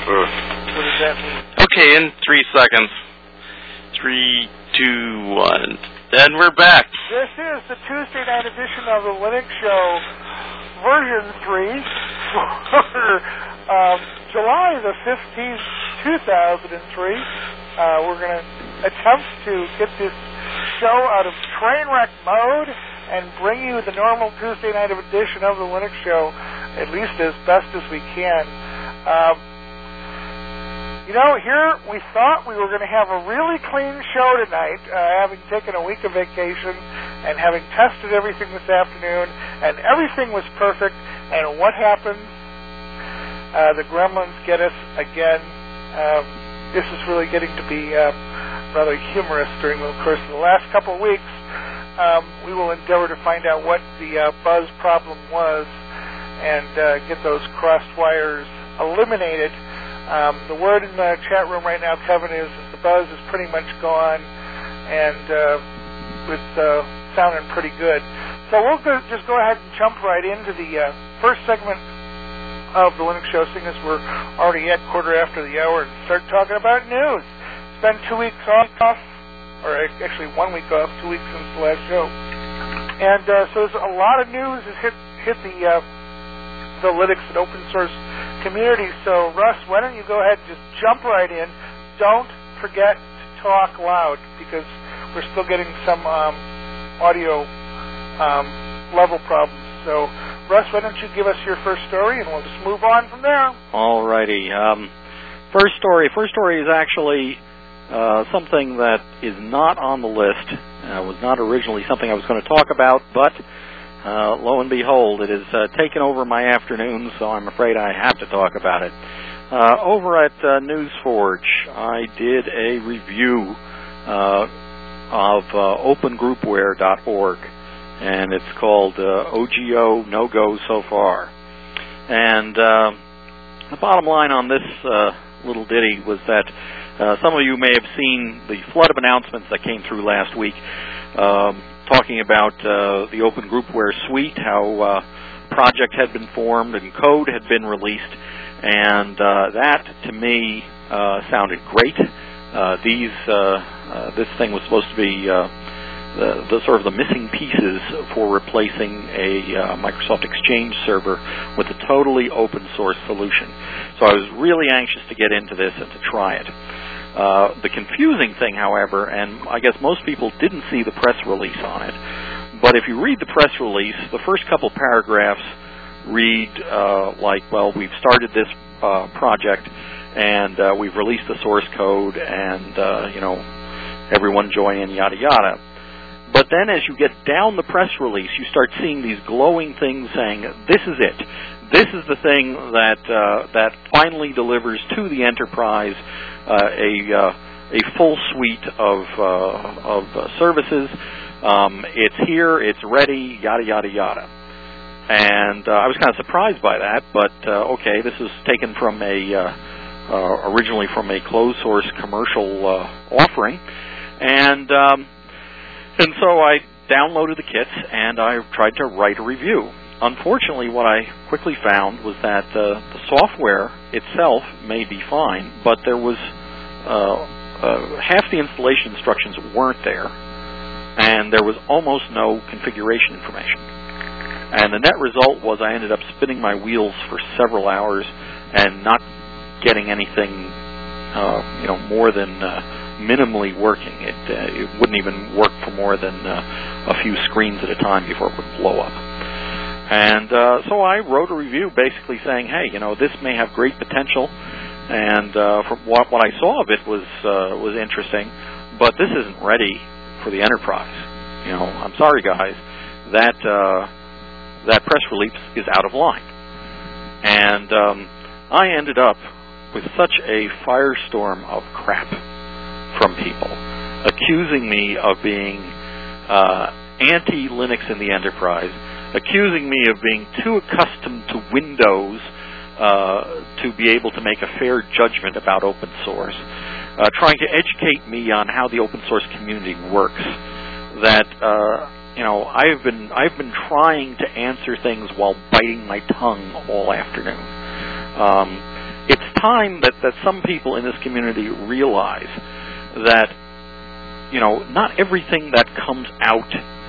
What does that mean? Okay, in 3 seconds. 3, 2, 1. And we're back. This is the Tuesday night edition of the Linux Show, version 3, for July the 15th, 2003. We're going to attempt to get this show out of train wreck mode and bring you the normal Tuesday night edition of the Linux Show, at least as best as we can. Here we thought we were going to have a really clean show tonight, having taken a week of vacation and having tested everything this afternoon, and everything was perfect. And what happens? The gremlins get us again. This is really getting to be rather humorous during the course of the last couple of weeks. We will endeavor to find out what the buzz problem was and get those crossed wires eliminated. The word in the chat room right now, Kevin, is the buzz is pretty much gone, and it's sounding pretty good. So we'll just go ahead and jump right into the first segment of the Linux Show, seeing as we're already at quarter after the hour, and start talking about news. It's been 2 weeks off, or actually 1 week off, 2 weeks since the last show. And so there's a lot of news has hit the Linux and open source community. So, Russ, why don't you go ahead and just jump right in. Don't forget to talk loud, because we're still getting some audio level problems. So, Russ, why don't you give us your first story, and we'll just move on from there. All righty. First story is actually something that is not on the list. Was not originally something I was going to talk about, but lo and behold, it has taken over my afternoon, so I'm afraid I have to talk about it. Over at NewsForge, I did a review of opengroupware.org, and it's called OGO No Go So Far. And the bottom line on this little ditty was that some of you may have seen the flood of announcements that came through last week, talking about the Open Groupware suite, how project had been formed and code had been released, and that to me sounded great. This thing was supposed to be the sort of the missing pieces for replacing a Microsoft Exchange server with a totally open source solution. So I was really anxious to get into this and to try it. The confusing thing, however, and I guess most people didn't see the press release on it, but if you read the press release, the first couple paragraphs read like, well, we've started this project, and we've released the source code, and, everyone join in, yada, yada. But then as you get down the press release, you start seeing these glowing things saying, this is it. This is the thing that finally delivers to the enterprise a full suite of services. It's here, it's ready, yada, yada, yada. And I was kind of surprised by that, but okay, this is taken from originally from a closed source commercial offering. And so I downloaded the kits, and I tried to write a review. Unfortunately, what I quickly found was that the software itself may be fine, but there was half the installation instructions weren't there, and there was almost no configuration information. And the net result was I ended up spinning my wheels for several hours and not getting anything, more than minimally working. It wouldn't even work for more than a few screens at a time before it would blow up. And so I wrote a review basically saying, hey, this may have great potential, and from what I saw of it was interesting, but this isn't ready for the enterprise. I'm sorry, guys, that press release is out of line. And I ended up with such a firestorm of crap from people, accusing me of being anti-Linux in the enterprise, accusing me of being too accustomed to Windows to be able to make a fair judgment about open source, trying to educate me on how the open source community works. That I've been trying to answer things while biting my tongue all afternoon. it's time that some people in this community realize that, not everything that comes out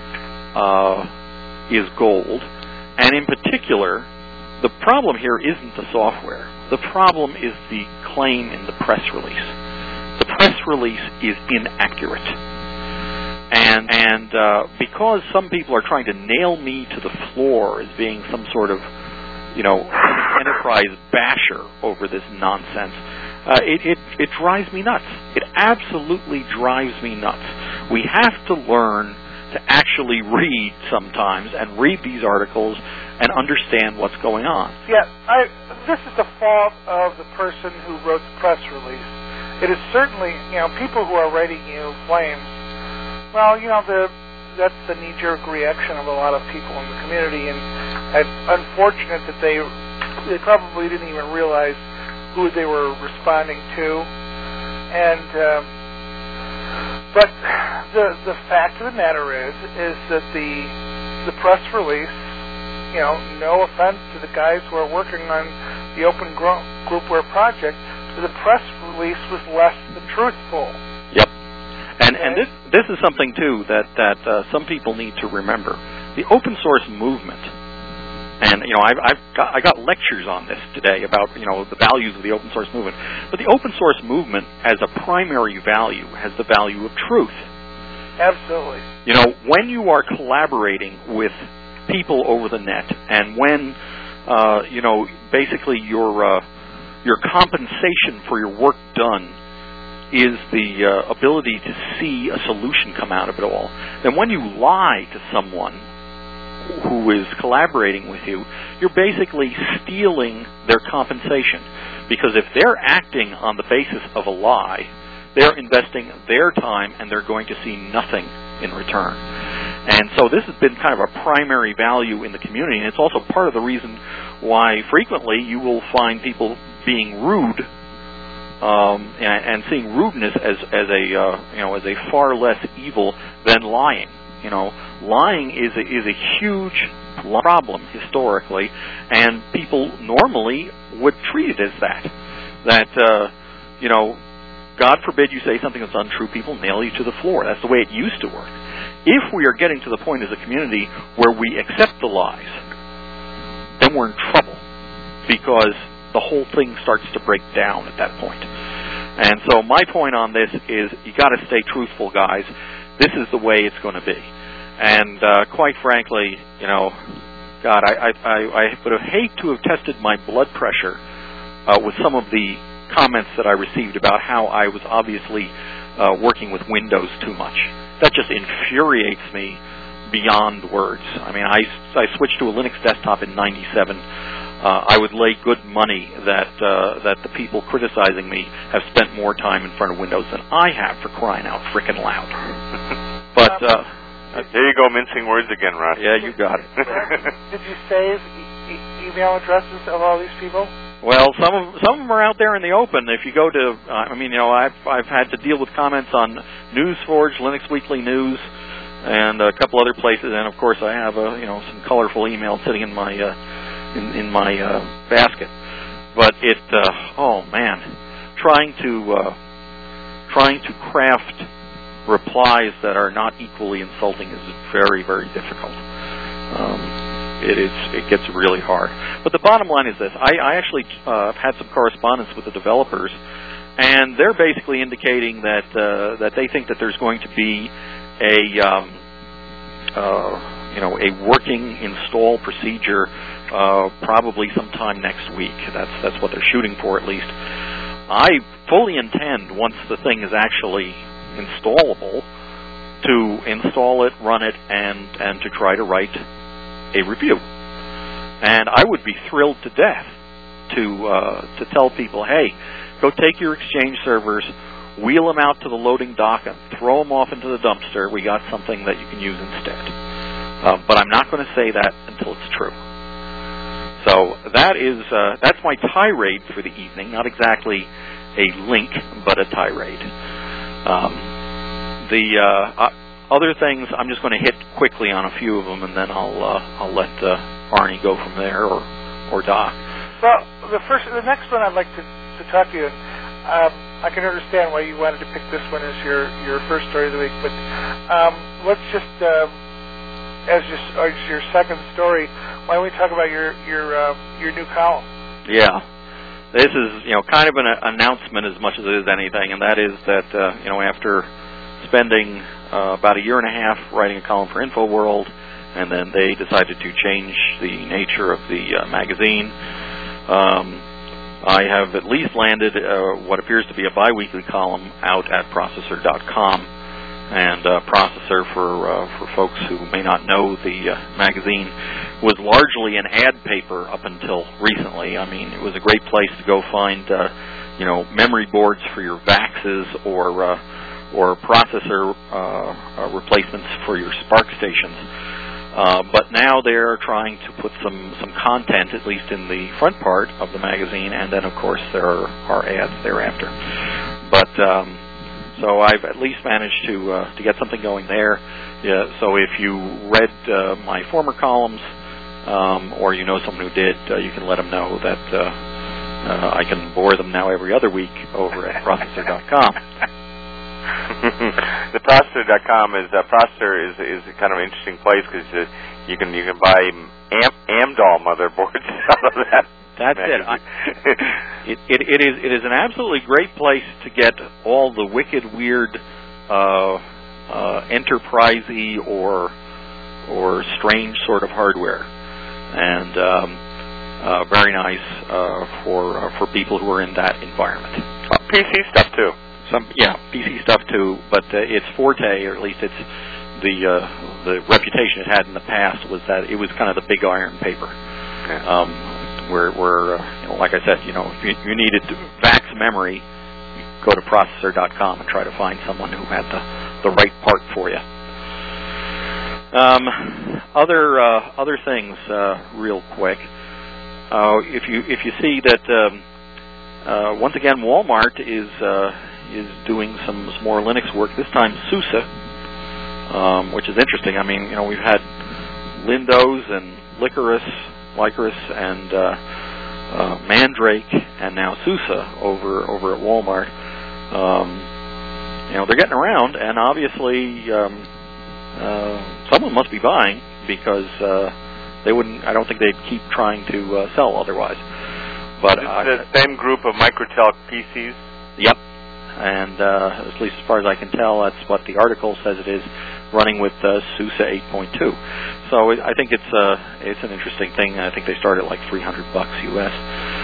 is gold. And in particular, the problem here isn't the software. The problem is the claim in the press release. The press release is inaccurate. And because some people are trying to nail me to the floor as being some sort of, enterprise basher over this nonsense, it drives me nuts. It absolutely drives me nuts. We have to learn to actually read sometimes and read these articles and understand what's going on. Yeah, this is the fault of the person who wrote the press release. It is certainly, people who are writing you flames. Well, that's the knee-jerk reaction of a lot of people in the community, and it's unfortunate that they probably didn't even realize who they were responding to. And but the fact of the matter is that the press release, no offense to the guys who are working on the Open Groupware project, the press release was less than truthful. Yep. And this is something too that some people need to remember. The open source movement, and I got lectures on this today about the values of the open source movement. But the open source movement, as a primary value, has the value of truth. Absolutely. When you are collaborating with people over the net, and when basically your compensation for your work done is the ability to see a solution come out of it all, then when you lie to someone who is collaborating with you, you're basically stealing their compensation. Because if they're acting on the basis of a lie, they're investing their time and they're going to see nothing in return. And so this has been kind of a primary value in the community, and it's also part of the reason why frequently you will find people being rude and seeing rudeness as a far less evil than lying. Lying is a huge problem historically, and people normally would treat it as that. God forbid you say something that's untrue, people nail you to the floor. That's the way it used to work. If we are getting to the point as a community where we accept the lies, then we're in trouble, because the whole thing starts to break down at that point. And so my point on this is you got to stay truthful, guys. This is the way it's going to be. And quite frankly, God, I would have hated to have tested my blood pressure with some of the comments that I received about how I was obviously working with Windows too much. That just infuriates me beyond words. I mean, I switched to a Linux desktop in '97. I would lay good money that the people criticizing me have spent more time in front of Windows than I have, for crying out frickin' loud. But there you go, mincing words again, Ross. Yeah, you got it. Did you save email addresses of all these people? Well, some of them are out there in the open. If you go to, I've had to deal with comments on NewsForge, Linux Weekly News, and a couple other places, and of course I have some colorful emails sitting in my basket. But trying to craft replies that are not equally insulting is very, very difficult. It gets really hard. But the bottom line is this. I actually had some correspondence with the developers, and they're basically indicating that they think that there's going to be a working install procedure probably sometime next week. That's what they're shooting for, at least. I fully intend, once the thing is actually installable, to install it, run it, and to try to write a review. And I would be thrilled to death to tell people, hey, go take your Exchange servers, wheel them out to the loading dock, and throw them off into the dumpster. We got something that you can use instead. But I'm not going to say that until it's true. So that's my tirade for the evening. Not exactly a link, but a tirade. The other things, I'm just going to hit quickly on a few of them, and then I'll let Arnie go from there, or Doc. Well, the next one I'd like to talk to you. I can understand why you wanted to pick this one as your first story of the week, but let's just as your second story, why don't we talk about your new column? Yeah, this is kind of an announcement as much as it is anything, and that is that after spending about a year and a half writing a column for InfoWorld, and then they decided to change the nature of the magazine. I have at least landed what appears to be a biweekly column out at Processor.com, and Processor, for folks who may not know the magazine, was largely an ad paper up until recently. I mean, it was a great place to go find memory boards for your VAXs or processor replacements for your SPARC stations. But now they're trying to put some content, at least in the front part of the magazine, and then, of course, there are ads thereafter. But so I've at least managed to get something going there. Yeah, so if you read my former columns, or you know someone who did, you can let them know that I can bore them now every other week over at Processor.com. The Processor.com is kind of an interesting place because you can buy Amdahl motherboards out of that. That's it. It is an absolutely great place to get all the wicked, weird, enterprisey or strange sort of hardware, and very nice for people who are in that environment. PC stuff too. PC stuff too, but its forte, or at least it's the reputation it had in the past, was that it was kind of the big iron paper. Yeah. Where like I said, if you needed VAX memory, you go to Processor.com and try to find someone who had the right part for you. Other things, real quick. If you see that once again Walmart is doing some more Linux work, this time SUSE, which is interesting. I mean, we've had Lindows and Lycorus and Mandrake, and now SUSE over at Walmart. They're getting around, and obviously someone must be buying, because they wouldn't. I don't think they'd keep trying to sell otherwise. But it's the same group of Microtel PCs. Yep. And at least as far as I can tell, that's what the article says it is, running with SUSE 8.2. So I think it's an interesting thing. I think they start at like $300 US.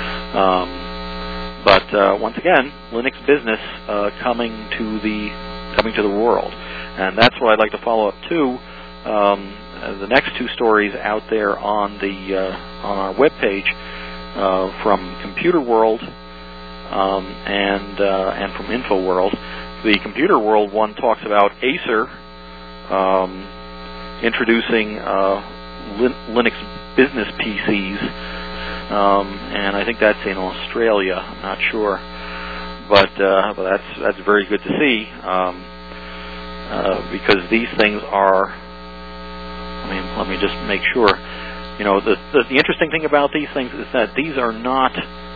But once again, Linux business coming to the world, and that's what I'd like to follow up too. The next two stories out there on our webpage from Computer World. And from InfoWorld. The Computer World one talks about Acer introducing Linux business PCs, and I think that's in Australia. I'm not sure, but that's very good to see, because these things are. Let me just make sure. The interesting thing about these things is that these are not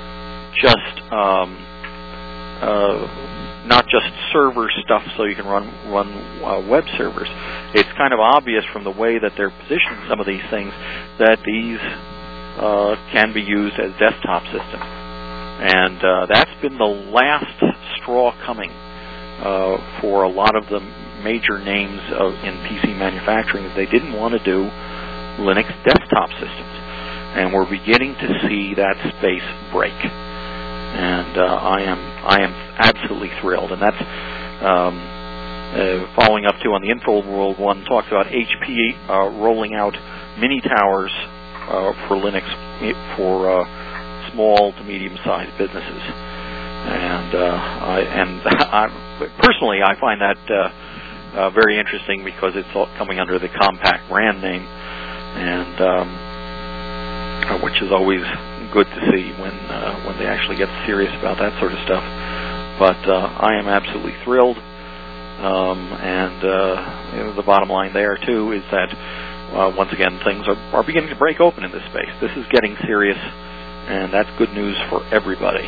just server stuff so you can run web servers. It's kind of obvious from the way that they're positioning some of these things that these can be used as desktop systems. And that's been the last straw coming for a lot of the major names in PC manufacturing. They didn't want to do Linux desktop systems. And we're beginning to see that space break. And I am absolutely thrilled, and that's following up too on the InfoWorld one talks about HP rolling out mini towers for Linux for small to medium-sized businesses, and I personally find that very interesting because it's all coming under the Compact brand name, and which is always good to see when they actually get serious about that sort of stuff. But I am absolutely thrilled, and the bottom line there too is that once again things are beginning to break open in this space. This is getting serious, and that's good news for everybody.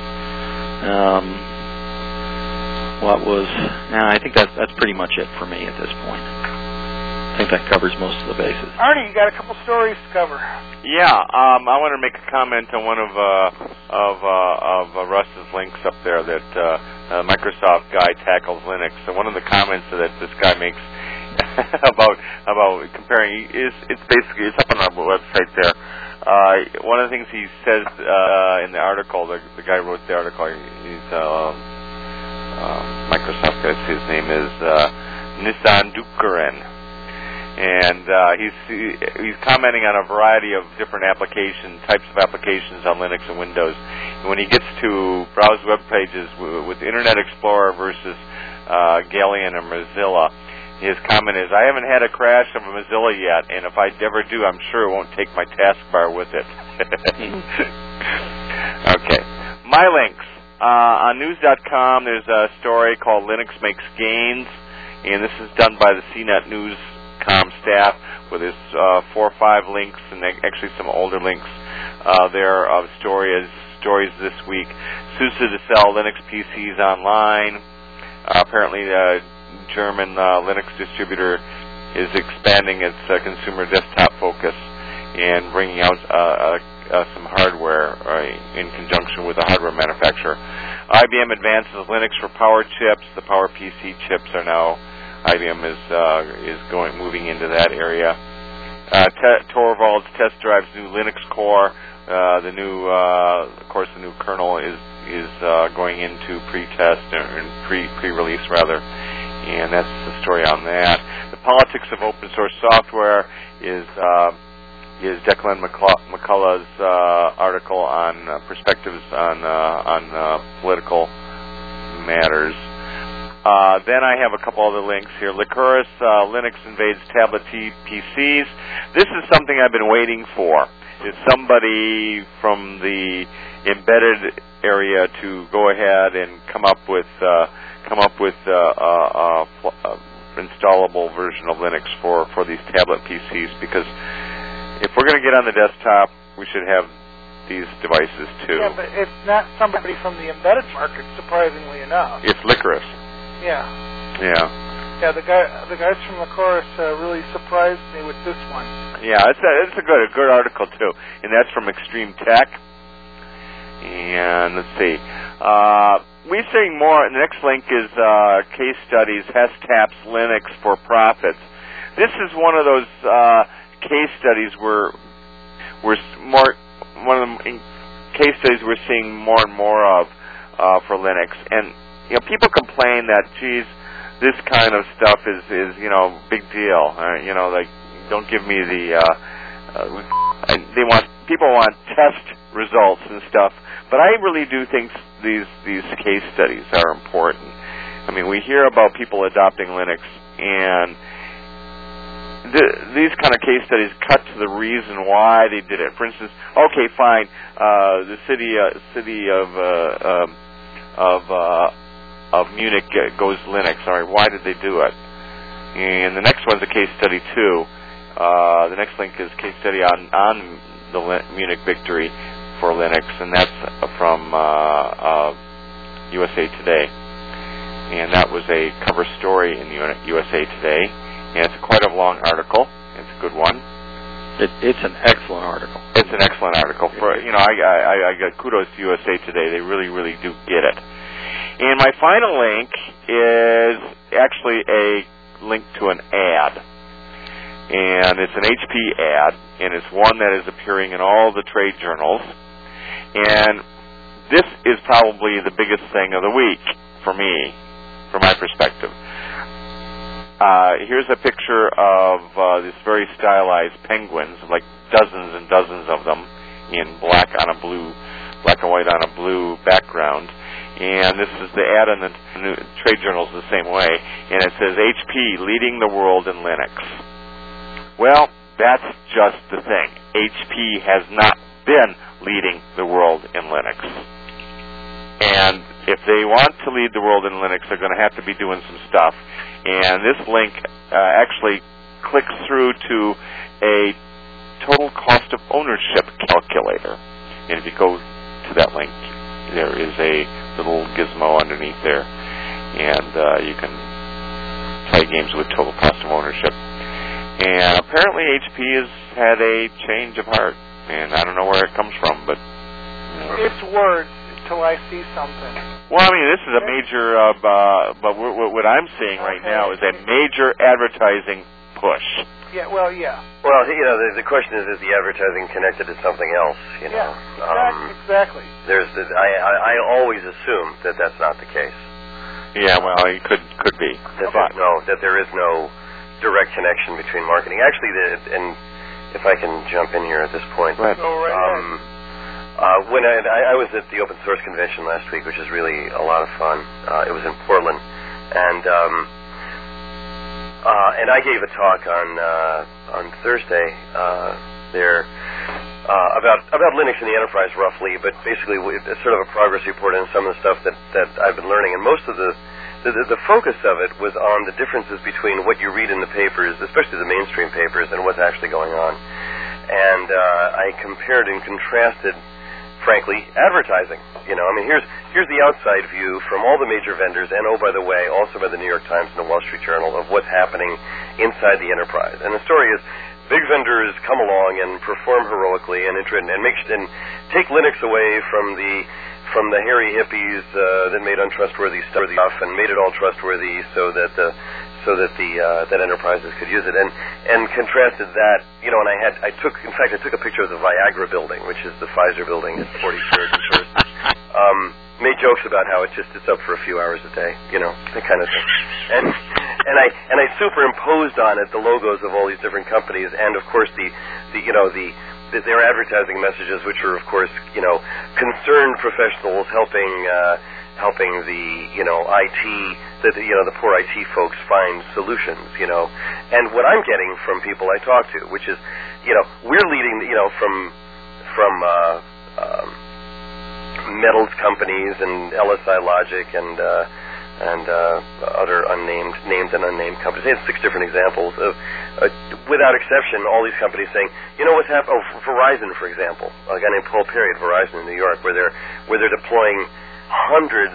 I think that's pretty much it for me at this point. I think that covers most of the bases. Arnie, you got a couple stories to cover. Yeah, I want to make a comment on one of Russ's links up there that Microsoft guy tackles Linux. So one of the comments that this guy makes about comparing it's up on our website there. One of the things he says in the article, the guy who wrote the article, he's Microsoft guy. His name is Nissan Dukaran. And he's commenting on a variety of different types of applications on Linux and Windows. And when he gets to browse web pages with Internet Explorer versus Galeon or Mozilla, his comment is, I haven't had a crash of a Mozilla yet, and if I ever do, I'm sure it won't take my taskbar with it. Okay. My links. On news.com, there's a story called Linux Makes Gains, and this is done by the CNET News.com staff, where there's 4 or 5 links, and actually some older links there of stories this week. SUSE to sell Linux PCs online. Apparently, the German Linux distributor is expanding its consumer desktop focus and bringing out some hardware in conjunction with a hardware manufacturer. IBM advances Linux for power chips. The power PC chips are now, IBM is moving into that area. Torvalds test drives new Linux core. The new kernel is going into pre-test and pre-release rather. And that's the story on that. The politics of open source software is Declan McCullough's article on perspectives on political matters. Then I have a couple other links here. Lycurus, Linux invades tablet PCs. This is something I've been waiting for. Is somebody from the embedded area to go ahead and come up with installable version of Linux for these tablet PCs, because if we're going to get on the desktop, we should have these devices too. Yeah, but it's not somebody from the embedded market, surprisingly enough. It's Lycurus. Yeah. Yeah. Yeah, the guys from Lycurus really surprised me with this one. Yeah, it's a good article too, and that's from Extreme Tech. And let's see. We're seeing more. The next link is case studies, Hestaps Linux for profits. This is one of those case studies we're seeing more and more of for Linux. And people complain that, geez, this kind of stuff is big deal. Like, don't give me the people want test results and stuff. But I really do think these case studies are important. I mean, we hear about people adopting Linux, and these kind of case studies cut to the reason why they did it. For instance, okay, fine, the city of Munich goes Linux. All right, why did they do it? And the next one's a case study too. The next link is case study on the Munich victory for Linux, and that's from USA Today. And that was a cover story in USA Today, and it's quite a long article. It's a good one. It's an excellent article. It's an excellent article. I got kudos to USA Today. They really, really do get it. And my final link is actually a link to an ad. And it's an HP ad, and it's one that is appearing in all the trade journals. And this is probably the biggest thing of the week for me, from my perspective. Here's a picture of this very stylized penguins, like dozens and dozens of them, in black and white on a blue background. And this is the ad in the trade journals the same way. And it says, HP leading the world in Linux. Well, that's just the thing. HP has not been leading the world in Linux. And if they want to lead the world in Linux, they're going to have to be doing some stuff. And this link actually clicks through to a total cost of ownership calculator. And if you go to that link, there is a little gizmo underneath there, and you can play games with total cost of ownership. And apparently HP has had a change of heart, and I don't know where it comes from, but... It's words until I see something. Well, I mean, this is a major, but what I'm seeing right now is a major advertising push. Yeah, well, yeah. Well, the question is the advertising connected to something else? Yeah, exactly. I always assume that that's not the case. Yeah, well, it could be. That there is no direct connection between marketing. Actually, and if I can jump in here at this point. Go ahead. When I was at the Open Source Convention last week, which was really a lot of fun. It was in Portland, and I gave a talk on Thursday there about Linux in the enterprise, roughly, but basically it's sort of a progress report on some of the stuff that I've been learning, and most of the focus of it was on the differences between what you read in the papers, especially the mainstream papers, and what's actually going on. And I compared and contrasted, frankly, advertising. I mean, here's the outside view from all the major vendors, and oh, by the way, also by the New York Times and the Wall Street Journal, of what's happening inside the enterprise. And the story is, big vendors come along and perform heroically and take Linux away from the hairy hippies that made untrustworthy stuff and made it all trustworthy so that enterprises could use it, and contrasted that, and I took a picture of the Viagra building, which is the Pfizer building at 43rd and First. Made jokes about how it's up for a few hours a day, that kind of thing, and I superimposed on it the logos of all these different companies, and of course their advertising messages, which are of course concerned professionals helping the IT, the poor IT folks find solutions, and what I'm getting from people I talk to, which is we're leading from metals companies and LSI Logic and other named and unnamed companies. They had 6 different examples of, without exception, all these companies saying, what's happening? Verizon, for example, a guy named Paul Perry at Verizon in New York, where they're deploying hundreds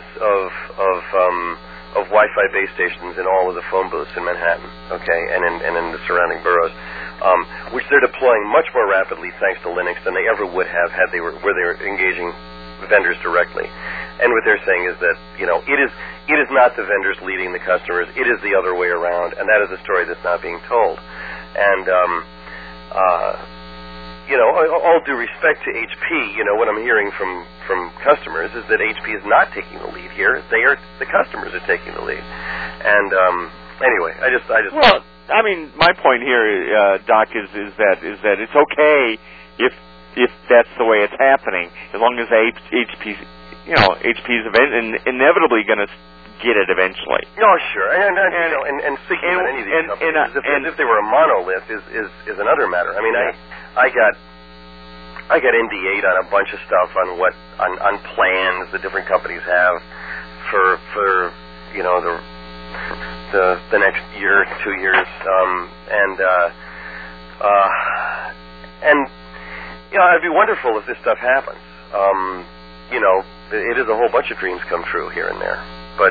of Wi-Fi base stations in all of the phone booths in Manhattan, okay, and in the surrounding boroughs, which they're deploying much more rapidly thanks to Linux than they ever would have had they were engaging vendors directly. And what they're saying is that it is not the vendors leading the customers; it is the other way around, and that is a story that's not being told. And all due respect to HP, what I'm hearing from customers is that HP is not taking the lead here. The customers are taking the lead. And anyway, I just. Well, I mean, my point here, Doc, is that it's okay if that's the way it's happening, as long as HP's inevitably going to get it eventually. Oh, sure, and speaking about any of these companies, if they were a monolith is another matter. I mean, I got NDA'd on a bunch of stuff on plans the different companies have for the next year, 2 years, and it'd be wonderful if this stuff happens. It is a whole bunch of dreams come true here and there, but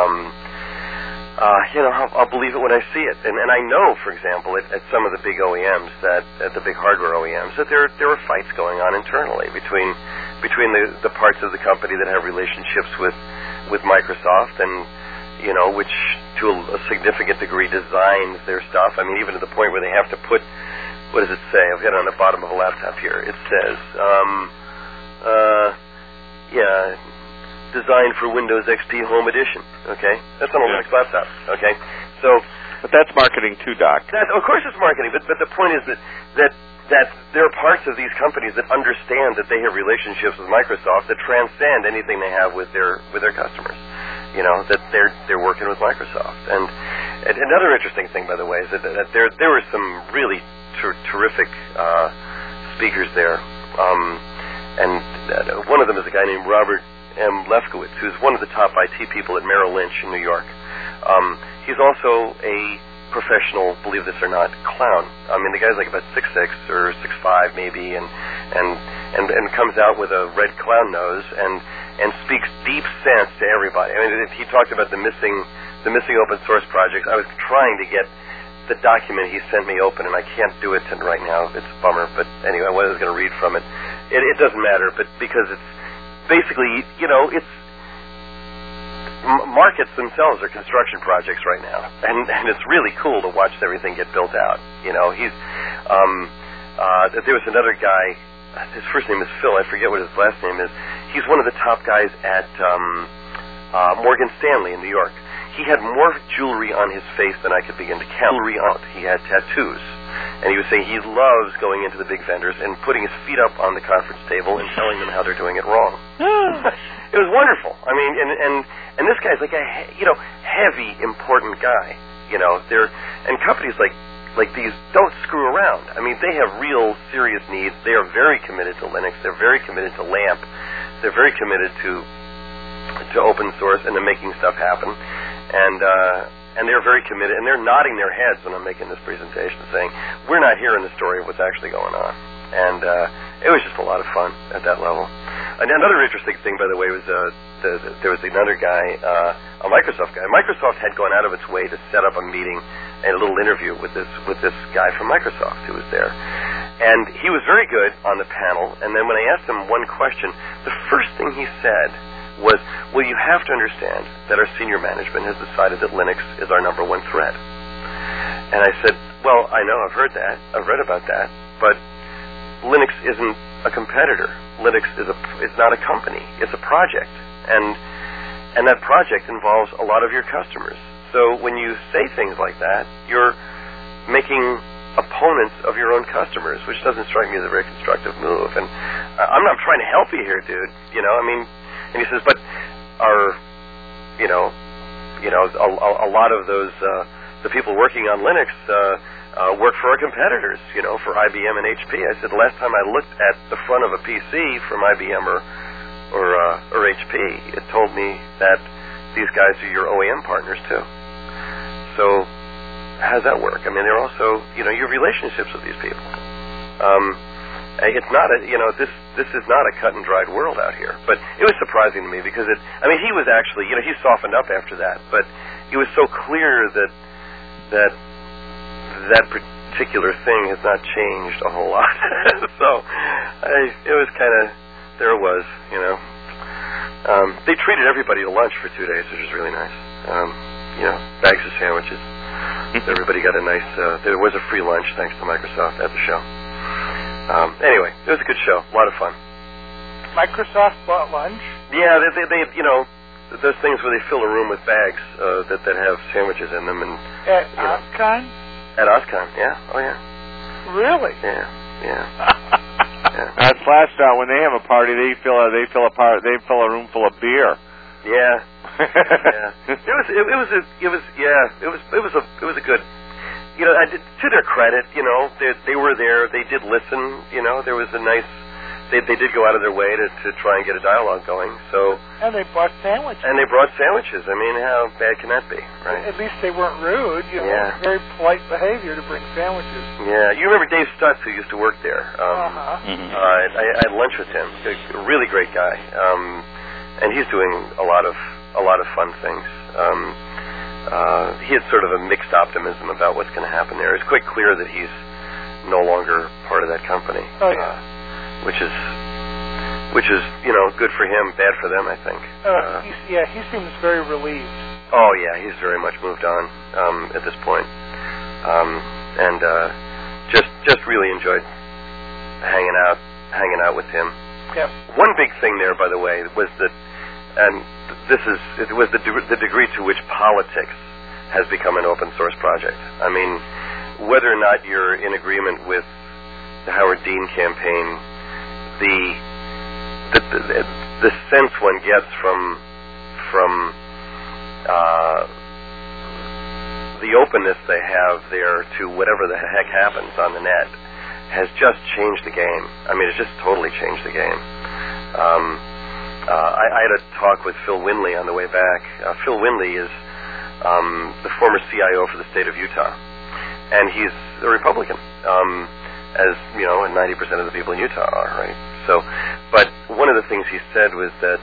I'll believe it when I see it. And I know, for example, at some of the big OEMs, at the big hardware OEMs, that there are fights going on internally between the parts of the company that have relationships with Microsoft and which to a significant degree designs their stuff. I mean, even to the point where they have to put, what does it say? I've got it on the bottom of a laptop here. It says, designed for Windows XP Home Edition. Okay, that's on a Linux laptop. Okay, but that's marketing too, Doc. Of course, it's marketing. But the point is that there are parts of these companies that understand that they have relationships with Microsoft that transcend anything they have with their customers. That they're working with Microsoft. And another interesting thing, by the way, is that there were some really terrific speakers there. And one of them is a guy named Robert M. Lefkowitz, who's one of the top IT people at Merrill Lynch in New York. He's also a professional, believe this or not, clown. I mean, the guy's like about 6'6" or 6'5" maybe, and and comes out with a red clown nose and speaks deep sense to everybody. I mean, he talked about the missing open source projects. I was trying to get the document he sent me open, and I can't do it right now. It's a bummer, but anyway, I was going to read from it. It doesn't matter, but because it's basically, it's markets themselves are construction projects right now, and it's really cool to watch everything get built out. He's there was another guy. His first name is Phil. I forget what his last name is. He's one of the top guys at Morgan Stanley in New York. He had more jewelry on his face than I could begin to count. He had tattoos. And he was saying he loves going into the big vendors and putting his feet up on the conference table and telling them how they're doing it wrong. It was wonderful. I mean, and this guy's like a heavy, important guy. And companies like these don't screw around. I mean, they have real serious needs. They are very committed to Linux. They're very committed to LAMP. They're very committed to open source and to making stuff happen. And they're very committed, and they're nodding their heads when I'm making this presentation, saying, we're not hearing the story of what's actually going on. And it was just a lot of fun at that level. And another interesting thing, by the way, was there was another guy, a Microsoft guy. Microsoft had gone out of its way to set up a meeting and a little interview with this guy from Microsoft who was there. And he was very good on the panel, and then when I asked him one question, the first thing he said was, well, you have to understand that our senior management has decided that Linux is our number one threat. And I said, well, I know, I've heard that, I've read about that, but Linux isn't a competitor. Linux is not a company, it's a project. And that project involves a lot of your customers. So when you say things like that, you're making opponents of your own customers, which doesn't strike me as a very constructive move. And I'm not trying to help you here, dude. And he says, but a lot of those the people working on Linux work for our competitors, for IBM and HP. I said, the last time I looked at the front of a PC from IBM or HP, it told me that these guys are your OEM partners too. So how does that work? I mean, they're also, your relationships with these people. It's not this is not a cut and dried world out here. But it was surprising to me because he was actually, he softened up after that, but it was so clear that particular thing has not changed a whole lot. So it was kind of, there it was, they treated everybody to lunch for 2 days, which was really nice. Bags of sandwiches. Everybody got a nice, there was a free lunch thanks to Microsoft at the show. Anyway, it was a good show. A lot of fun. Microsoft bought lunch? Yeah, they those things where they fill a room with bags that have sandwiches in them. And at OSCON? At OSCON, yeah. Oh, yeah. Really? Yeah. That's Slashdot. When they have a party, they fill a room full of beer. Yeah. Yeah. It was a good. To their credit, they were there. They did listen. There was a nice. They did go out of their way to try and get a dialogue going. So. And they brought sandwiches. And they brought sandwiches. I mean, how bad can that be, right? At least they weren't rude. Yeah. Very polite behavior to bring sandwiches. Yeah. You remember Dave Stutz, who used to work there? I had lunch with him. A really great guy. And he's doing a lot of fun things. He had sort of a mixed optimism about what's going to happen there. It's quite clear that he's no longer part of that company. Oh, yeah. Which is good for him, bad for them, I think. He seems very relieved. Oh yeah, he's very much moved on at this point, and just really enjoyed hanging out with him. Yeah. One big thing there, by the way, was that, and it was the degree to which politics has become an open source project. I mean, whether or not you're in agreement with the Howard Dean campaign, the sense one gets from the openness they have there to whatever the heck happens on the net has just changed the game. I mean, it's just totally changed the game. I had a talk with Phil Winley on the way back. Phil Winley is the former CIO for the state of Utah, and he's a Republican, as 90% of the people in Utah are, right? So So, but one of the things he said was that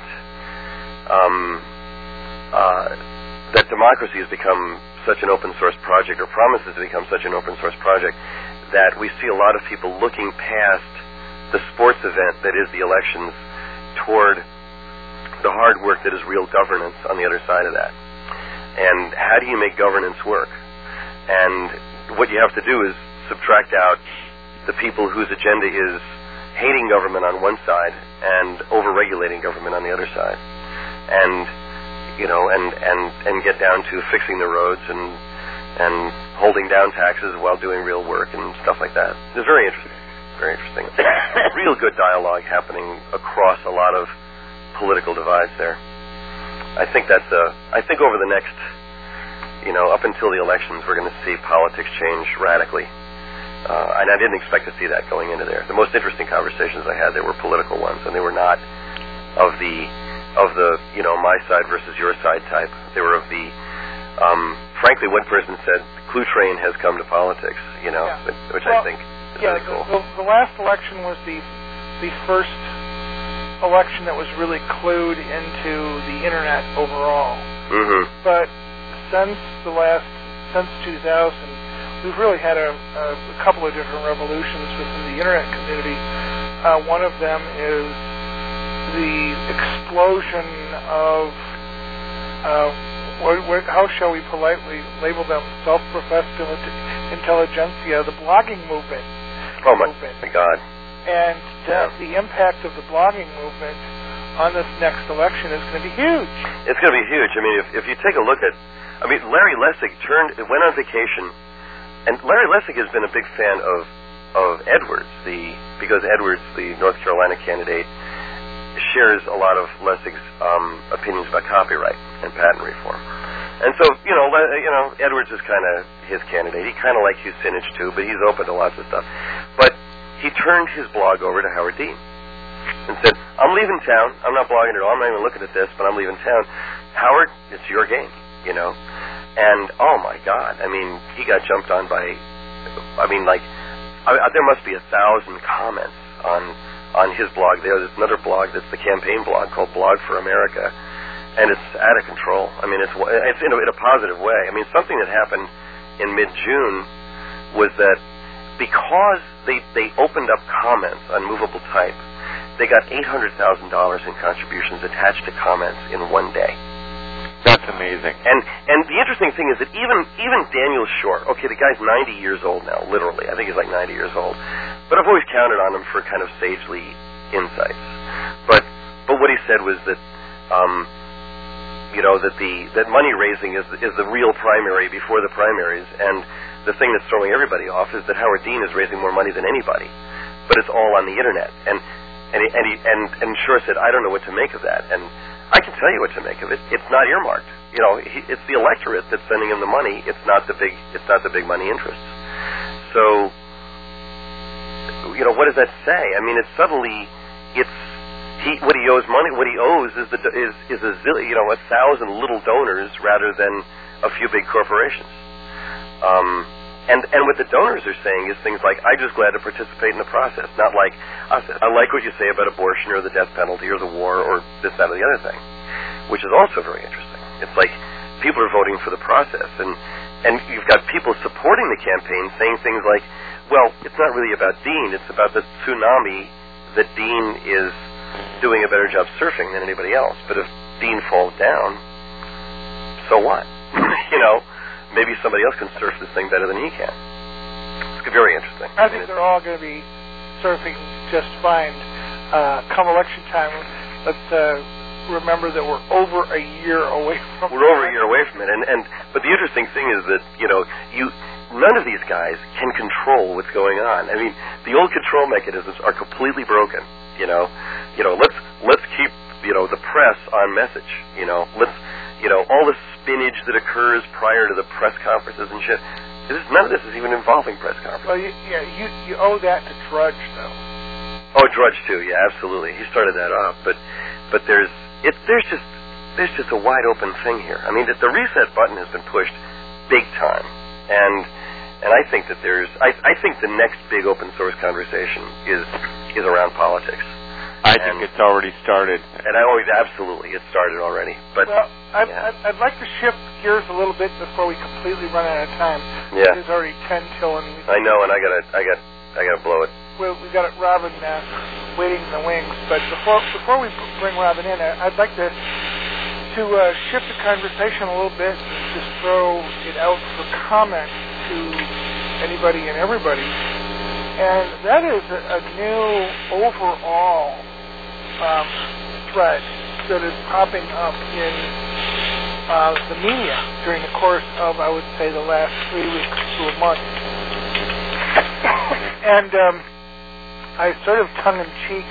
that democracy has become such an open source project, or promises to become such an open source project, that we see a lot of people looking past the sports event that is the elections toward the hard work that is real governance on the other side of that. And how do you make governance work? And what you have to do is subtract out the people whose agenda is hating government on one side and over-regulating government on the other side. And and get down to fixing the roads and holding down taxes while doing real work and stuff like that. It's very interesting. Very interesting. Real good dialogue happening across a lot of political divides there. I think over the next, up until the elections, we're going to see politics change radically. And I didn't expect to see that going into there. The most interesting conversations I had, they were political ones, and they were not of the my side versus your side type. They were of the, frankly, one person said, Clue Train has come to politics, which I think is really cool. The last election was the first election that was really clued into the internet overall. Mm-hmm. But since 2000, we've really had a couple of different revolutions within the internet community. One of them is the explosion of how shall we politely label them, self-professed intelligentsia, the blogging movement. Oh my God. And the impact of the blogging movement on this next election is going to be huge. It's going to be huge. I mean, if you take a look at, Larry Lessig went on vacation, and Larry Lessig has been a big fan of Edwards, because Edwards, the North Carolina candidate, shares a lot of Lessig's opinions about copyright and patent reform. And so, Edwards is kind of his candidate. He kind of likes Kucinich too, but he's open to lots of stuff. But he turned his blog over to Howard Dean and said, I'm leaving town. I'm not blogging at all. I'm not even looking at this, but I'm leaving town. Howard, it's your game, And, oh my God, he got jumped on by, there must be 1,000 comments on his blog. There's another blog that's the campaign blog called Blog for America, and it's out of control. It's in a positive way. Something that happened in mid-June was that because they opened up comments on movable type, they got $800,000 in contributions attached to comments in one day. That's amazing. And the interesting thing is that even Daniel Shore, okay, the guy's 90 years old now, literally. I think he's like 90 years old. But I've always counted on him for kind of sagely insights. But what he said was that that money raising is the real primary before the primaries, and the thing that's throwing everybody off is that Howard Dean is raising more money than anybody, but it's all on the internet. And Shore said, I don't know what to make of that. And I can tell you what to make of it. It's not earmarked. It's the electorate that's sending him the money. It's not the big money interests. So, what does that say? What he owes money. What he owes is 1,000 little donors rather than a few big corporations. And what the donors are saying is things like, I'm just glad to participate in the process, not like, I like what you say about abortion or the death penalty or the war or this, that, or the other thing, which is also very interesting. It's like people are voting for the process, and you've got people supporting the campaign saying things like, well, it's not really about Dean, it's about the tsunami that Dean is doing a better job surfing than anybody else. But if Dean falls down, so what? Maybe somebody else can surf this thing better than he can. It's very interesting. I think they're all going to be surfing just fine. Come election time, let's remember that we're over a year away from it. We're over a year away from it. But the interesting thing is that, none of these guys can control what's going on. The old control mechanisms are completely broken. Let's keep, the press on message. All the spinach that occurs prior to the press conferences and shit. None of this is even involving press conferences. Well, you owe that to Drudge, though. Oh, Drudge too. Yeah, absolutely. He started that off. But there's just a wide open thing here. The reset button has been pushed big time, and I think that I think the next big open source conversation is around politics. I think it's already started. And absolutely, it started already. But well, I'd like to shift gears a little bit before we completely run out of time. Yeah. It is already 10 till, and I know, and I gotta blow it. Well, we got Robin waiting in the wings. But before we bring Robin in, I'd like to shift the conversation a little bit and just throw it out for comment to anybody and everybody. And that is a new overall thread that is popping up in the media during the course of, I would say, the last 3 weeks to a month. And I sort of tongue-in-cheek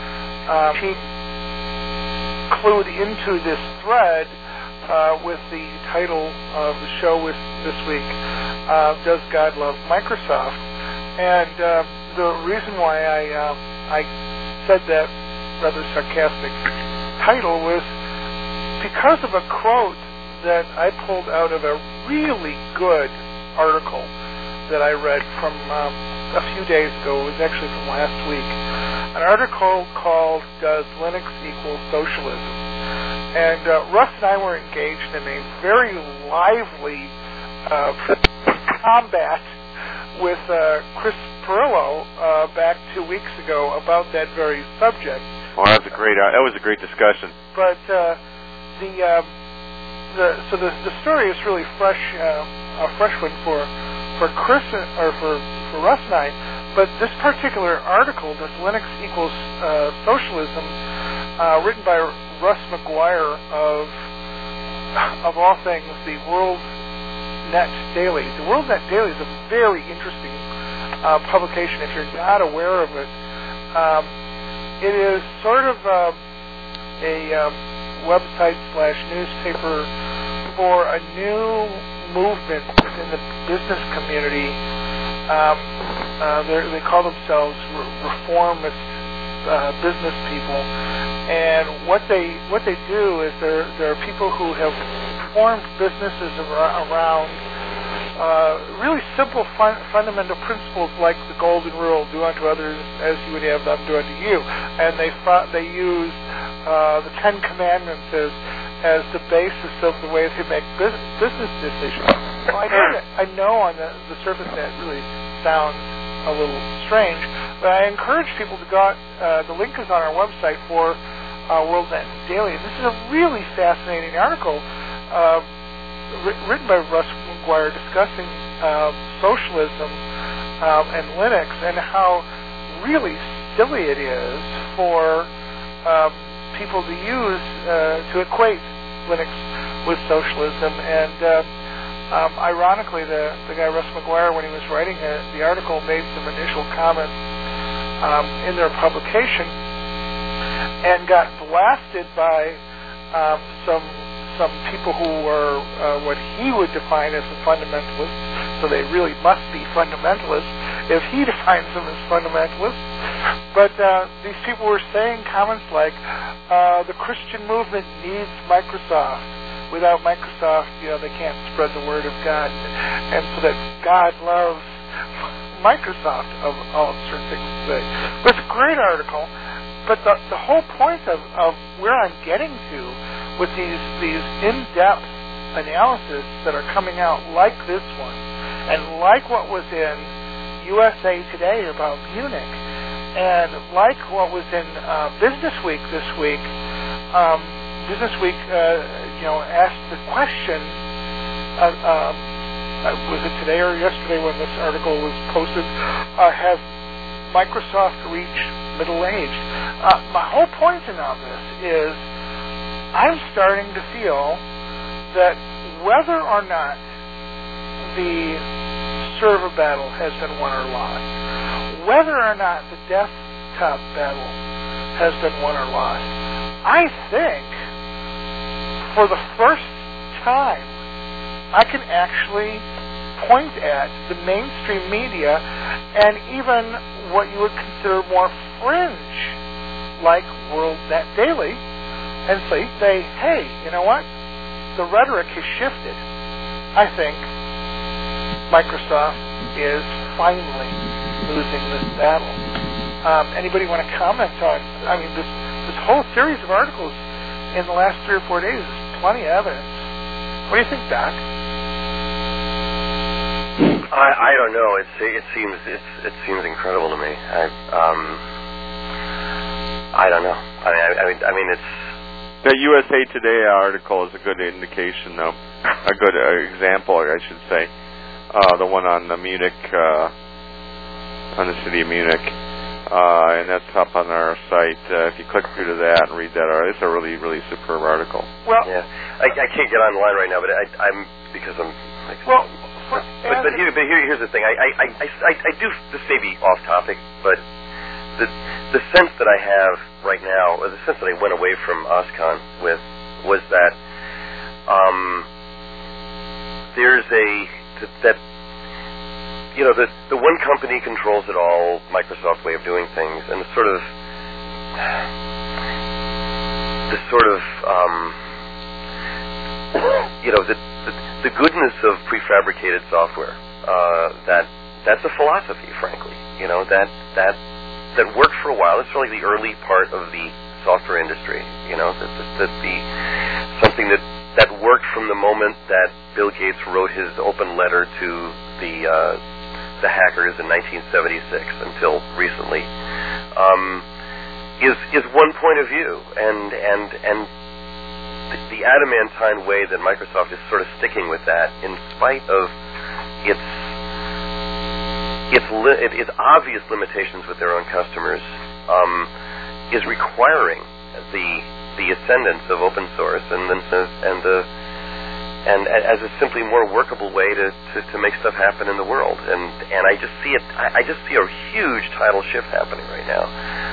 clued into this thread with the title of the show this week, Does God Love Microsoft? And the reason why I said that rather sarcastic title was because of a quote that I pulled out of a really good article that I read from a few days ago. It was actually from last week. An article called Does Linux Equal Socialism? And Russ and I were engaged in a very lively combat with Chris Perillo back 2 weeks ago about that very subject. Well, that was a great discussion. But the story is really fresh, a fresh one for Chris or for Russ and I. But this particular article, Does Linux Equals Socialism, written by Russ McGuire of all things, the WorldNet Daily. The WorldNet Daily is a very interesting publication. If you're not aware of it, it is sort of a website/newspaper for a new movement within the business community. They call themselves reformist business people, and what they do is there are people who have formed businesses around really simple fundamental principles like the Golden Rule: do unto others as you would have them do unto you. And they use the Ten Commandments as the basis of the way they make business decisions. Well, I know on the surface that really sounds a little strange, but I encourage people to go out. The link is on our website for WorldNet Daily. This is a really fascinating article written by Russ McGuire discussing socialism and Linux and how really silly it is for people to use to equate Linux with socialism. And ironically, the guy Russ McGuire, when he was writing the article, made some initial comments in their publication and got blasted by some people who were what he would define as a fundamentalist. So they really must be fundamentalists if he defines them as fundamentalists. But these people were saying comments like, the Christian movement needs Microsoft. Without Microsoft, they can't spread the word of God. And so that God loves Microsoft, of all certain things to say. But it's a great article. But the whole point of where I'm getting to with these in-depth analysis that are coming out like this one, and like what was in USA Today about Munich, and like what was in Business Week this week. Business Week, asked the question, was it today or yesterday when this article was posted, has Microsoft reached middle age? My whole point in all this is I'm starting to feel that whether or not the server battle has been won or lost, whether or not the desktop battle has been won or lost, I think for the first time I can actually point at the mainstream media and even what you would consider more fringe, like WorldNet Daily, and say, hey, you know what? The rhetoric has shifted. I think Microsoft is finally losing this battle. Anybody want to comment on? I mean, this whole series of articles in the last 3 or 4 days is plenty of evidence. What do you think, Doc? I don't know. It seems incredible to me. I don't know. I mean, it's the USA Today article is a good indication, though. A good example, I should say. The one on the Munich, on the city of Munich, and that's up on our site. If you click through to that and read that, it's a really, really superb article. Well, yeah, I can't get online right now, but I'm because I'm. Well. But here's the thing. I do, this may be off topic, but the sense that I have right now, or the sense that I went away from OSCON with, was that there's that you know, the one company controls it all, Microsoft way of doing things, and the sort of you know, the goodness of prefabricated software, that's a philosophy, frankly. You know, that worked for a while. It's really the early part of the software industry. You know, something that worked from the moment that Bill Gates wrote his open letter to the hackers in 1976 until recently, is one point of view, and the adamantine way that Microsoft is sort of sticking with that, in spite of its obvious limitations with their own customers, is requiring the ascendance of open source and as a simply more workable way to make stuff happen in the world. And I just see it. I just see a huge tidal shift happening right now.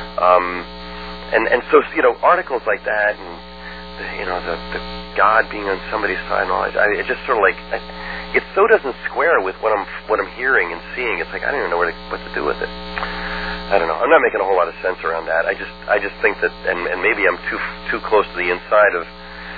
And so, you know, articles like that, and you know, the God being on somebody's side and all that, it just sort of like, it so doesn't square with what I'm hearing and seeing. It's like I don't even know what to do with it. I don't know. I'm not making a whole lot of sense around that. I just think that, and maybe I'm too close to the inside of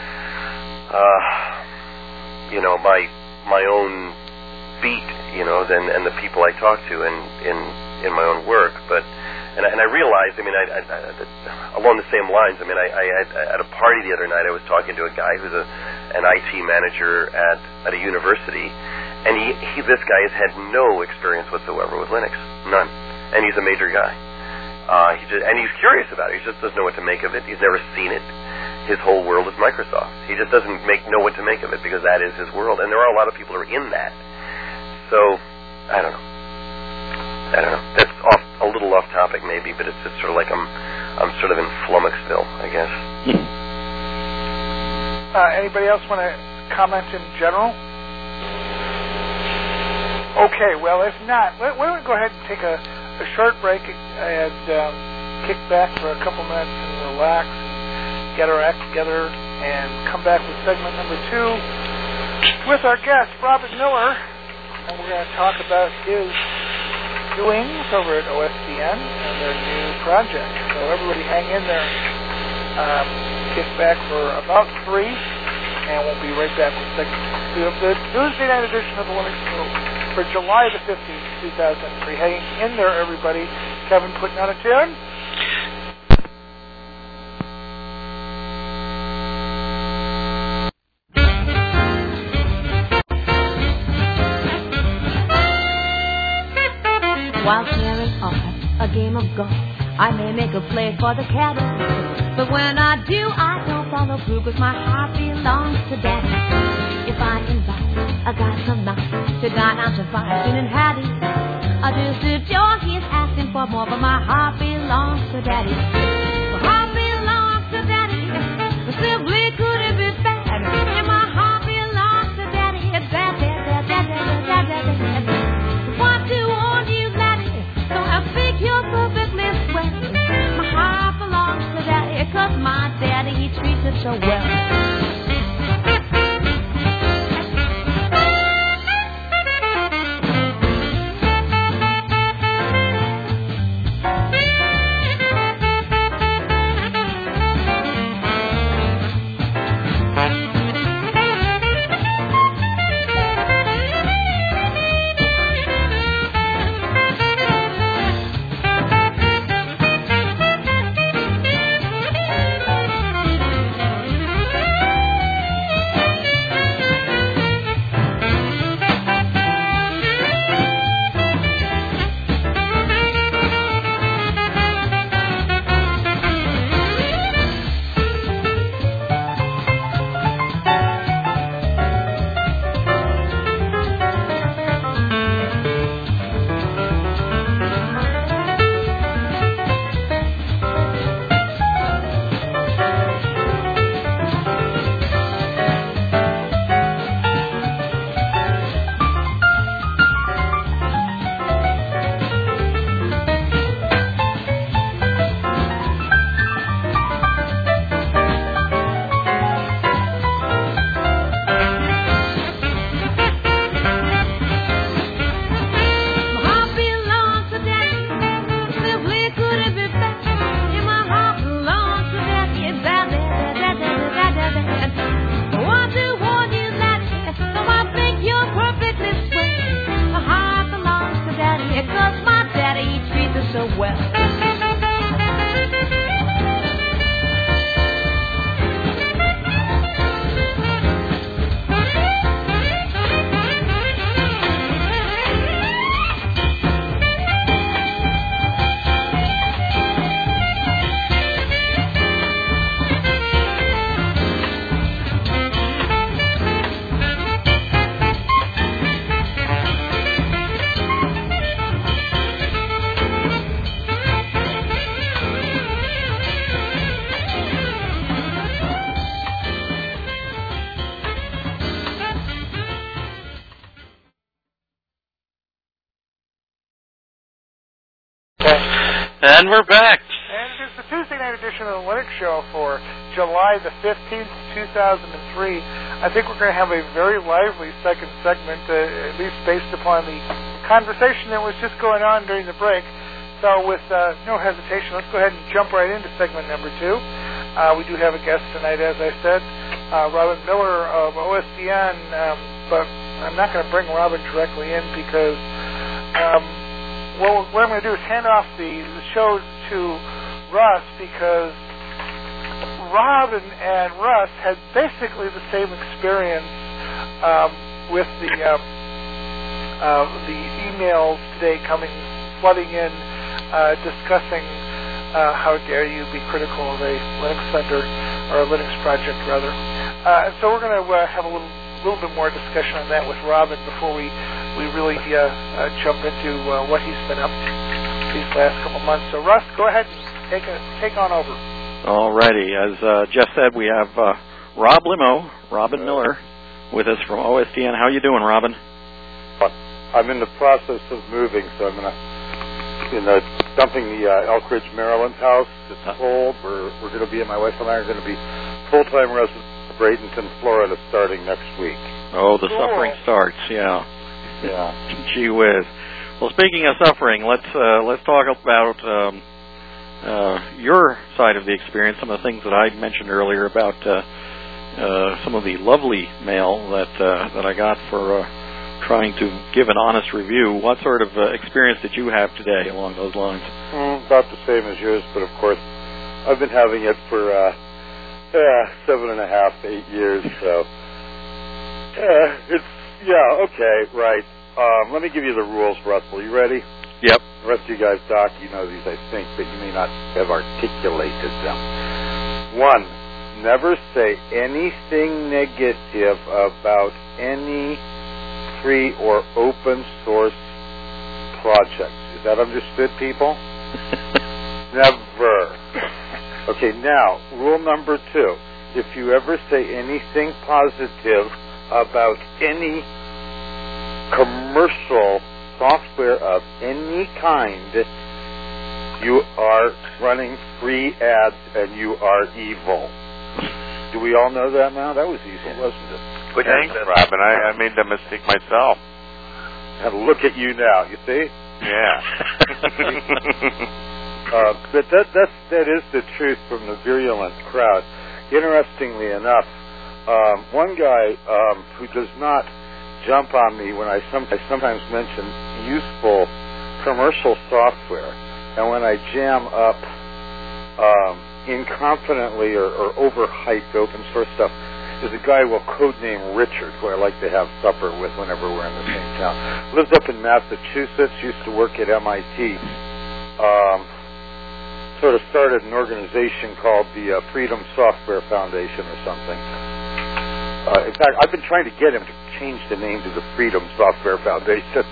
you know, my own beat, you know, and the people I talk to in my own work, but. And I realized, I mean, I along the same lines, I mean, I at a party the other night, I was talking to a guy who's an IT manager at a university, and this guy has had no experience whatsoever with Linux, none, and he's a major guy. And he's curious about it. He just doesn't know what to make of it. He's never seen it. His whole world is Microsoft. He just doesn't know what to make of it because that is his world, and there are a lot of people who are in that. So I don't know. That's a little off topic maybe, but it's just sort of like I'm sort of in flummoxville, I guess. Anybody else want to comment in general? Okay, well, if not, why don't we go ahead and take a short break and kick back for a couple minutes and relax and get our act together and come back with segment number 2 with our guest, Robert Miller, and we're going to talk about his doings over at OSDN and their new project. So everybody hang in there. Kick back for about 3, and we'll be right back with segment 2 of the Tuesday night edition of the Linux Move for July the 15th, 2003. Hang in there, everybody. Kevin putting on a tune. While carrying on a game of golf, I may make a play for the caddy, but when I do, I don't follow through, 'cause my heart belongs to Daddy. If I invite a guy come out to dine out to Fine and Hattie, just to joy he's asking for more, but my heart belongs to Daddy. My heart belongs to Daddy, simply couldn't be bad, and my heart belongs to Daddy, Daddy. Want to warn you, so I think you're perfectly swell. My heart belongs to Daddy, 'cause my Daddy, he treats it so well. And we're back. And it's the Tuesday night edition of the Linux Show for July the 15th, 2003. I think we're going to have a very lively second segment, at least based upon the conversation that was just going on during the break. So with no hesitation, let's go ahead and jump right into segment number 2. We do have a guest tonight, as I said, Robin Miller of OSDN, but I'm not going to bring Robin directly in because what I'm going to do is hand off the show to Russ, because Robin and Russ had basically the same experience with the emails today flooding in, discussing how dare you be critical of a Linux vendor, or a Linux project rather. And so we're going to have a little bit more discussion on that with Robin before we really jump into what he's been up to these last couple months. So Russ, go ahead and take on over. All righty. As Jeff said, we have Robin Miller, with us from OSDN. How you doing, Robin? I'm in the process of moving, so I'm dumping the Elk Ridge, Maryland house. It's sold. We're going to be, my wife and I are going to be full-time residents of Bradenton, Florida, starting next week. Oh, the suffering starts. Yeah. Gee whiz. Well, speaking of suffering, let's talk about your side of the experience. Some of the things that I mentioned earlier about some of the lovely mail that I got for trying to give an honest review. What sort of experience did you have today along those lines? About the same as yours, but of course, I've been having it for 7.5 to 8 years. So okay, right. Let me give you the rules, Russell. You ready? Yep. The rest of you guys, Doc, you know these, I think, but you may not have articulated them. 1, never say anything negative about any free or open source project. Is that understood, people? Never. Okay, now, rule number 2. If you ever say anything positive about any commercial software of any kind, you are running free ads and you are evil. Do we all know that now? That was easy, wasn't it? Thanks, Robin. I made that mistake myself. And look at you now, you see? Yeah. But that is the truth from the virulent crowd. Interestingly enough, one guy who does not jump on me when I sometimes mention useful commercial software, and when I jam up inconfidently or overhyped open source stuff, is a guy we'll codename Richard, who I like to have supper with whenever we're in the same town. Lives up in Massachusetts, used to work at MIT. Sort of started an organization called the Freedom Software Foundation or something. In fact, I've been trying to get him to change the name to the Freedom Software Foundation.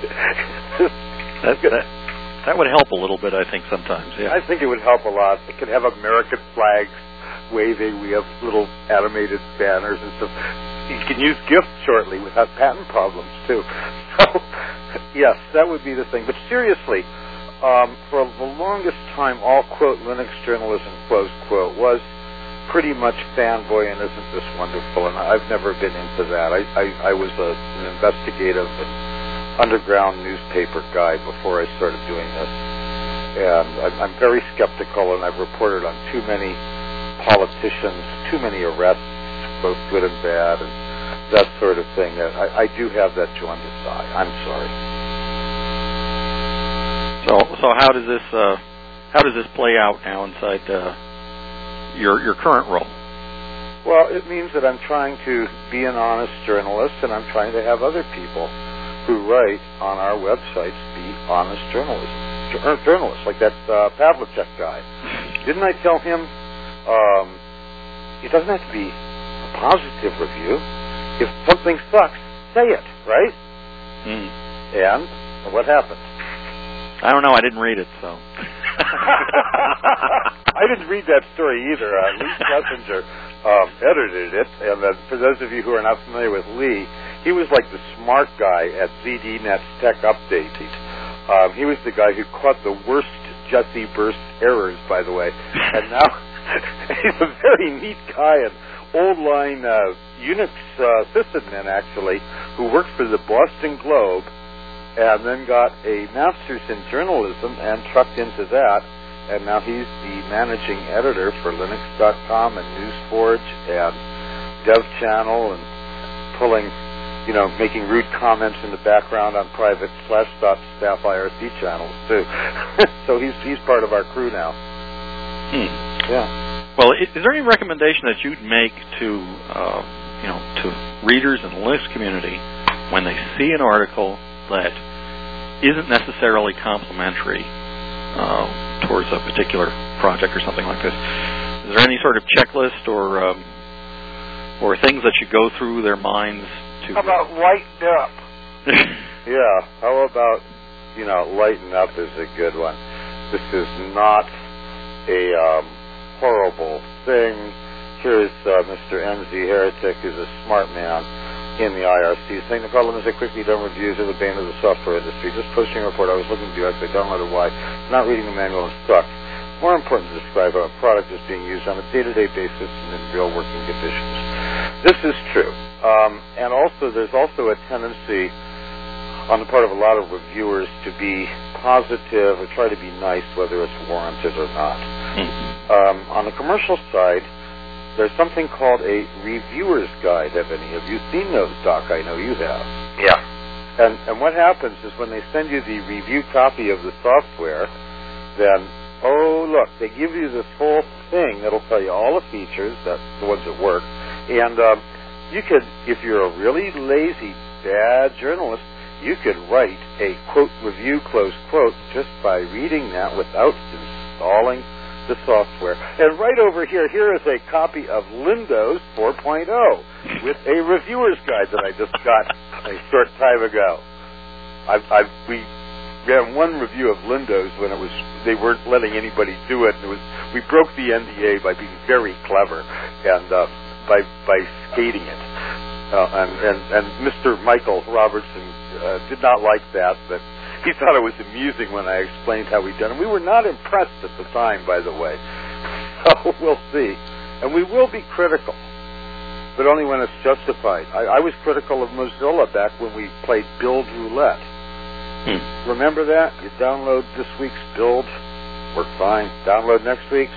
That would help a little bit, I think, sometimes. Yeah. I think it would help a lot. It could have American flags waving. We have little animated banners and stuff. You can use GIFs shortly without patent problems, too. So, yes, that would be the thing. But seriously, for the longest time, all, quote, Linux journalism, close quote, was pretty much fanboy and isn't this wonderful, and I've never been into that. I was an investigative and underground newspaper guy before I started doing this, and I'm very skeptical, and I've reported on too many politicians, too many arrests, both good and bad, and that sort of thing. I do have that jaundiced eye. I'm sorry. So how does this play out now inside your current role? Well, it means that I'm trying to be an honest journalist, and I'm trying to have other people who write on our websites be honest journalists, like that Pavlicek guy. Didn't I tell him it doesn't have to be a positive review? If something sucks, say it, right? And what happened? I don't know. I didn't read it, so. I didn't read that story either. Lee Schlesinger edited it, and for those of you who are not familiar with Lee, he was like the smart guy at ZDNet's Tech Update. He was the guy who caught the worst Jesse Burst errors, by the way. And now he's a very neat guy, and old-line Unix sysadmin, actually, who worked for the Boston Globe and then got a master's in journalism and trucked into that. And now he's the managing editor for Linux.com and NewsForge and Dev Channel, and pulling, making rude comments in the background on private /staff IRC channels too. So he's part of our crew now. Yeah. Well, is there any recommendation that you'd make to to readers in the Linux community when they see an article that isn't necessarily complimentary towards a particular project or something like this? Is there any sort of checklist or things that should go through their minds to... How about lighten up? Yeah, how about, lighten up is a good one. This is not a horrible thing. Here's Mr. NZ Heretic, who's a smart man in the IRC, saying the problem is that quickly done reviews are the bane of the software industry. Just posting a report I was looking to do, I downloaded why, not reading the manual and sucks. More important to describe how a product is being used on a day-to-day basis and in real working conditions. This is true. And also, there's also a tendency on the part of a lot of reviewers to be positive or try to be nice, whether it's warranted or not. On the commercial side, there's something called a reviewer's guide. Have any of you seen those, Doc? I know you have. Yeah. And what happens is when they send you the review copy of the software, then, oh, look, they give you this whole thing that'll tell you all the features, that's the ones that work, and you could, if you're a really lazy, bad journalist, you could write a, quote, review, close quote, just by reading that without installing the software. And right over here is a copy of Windows 4.0 with a reviewer's guide that I just got a short time ago. We ran one review of Windows when they weren't letting anybody do it. We broke the NDA by being very clever and by skating it. And Mr. Michael Robertson did not like that, but he thought it was amusing when I explained how we'd done it. We were not impressed at the time, by the way. So we'll see. And we will be critical, but only when it's justified. I was critical of Mozilla back when we played Build Roulette. Remember that? You download this week's build, worked fine. Download next week's,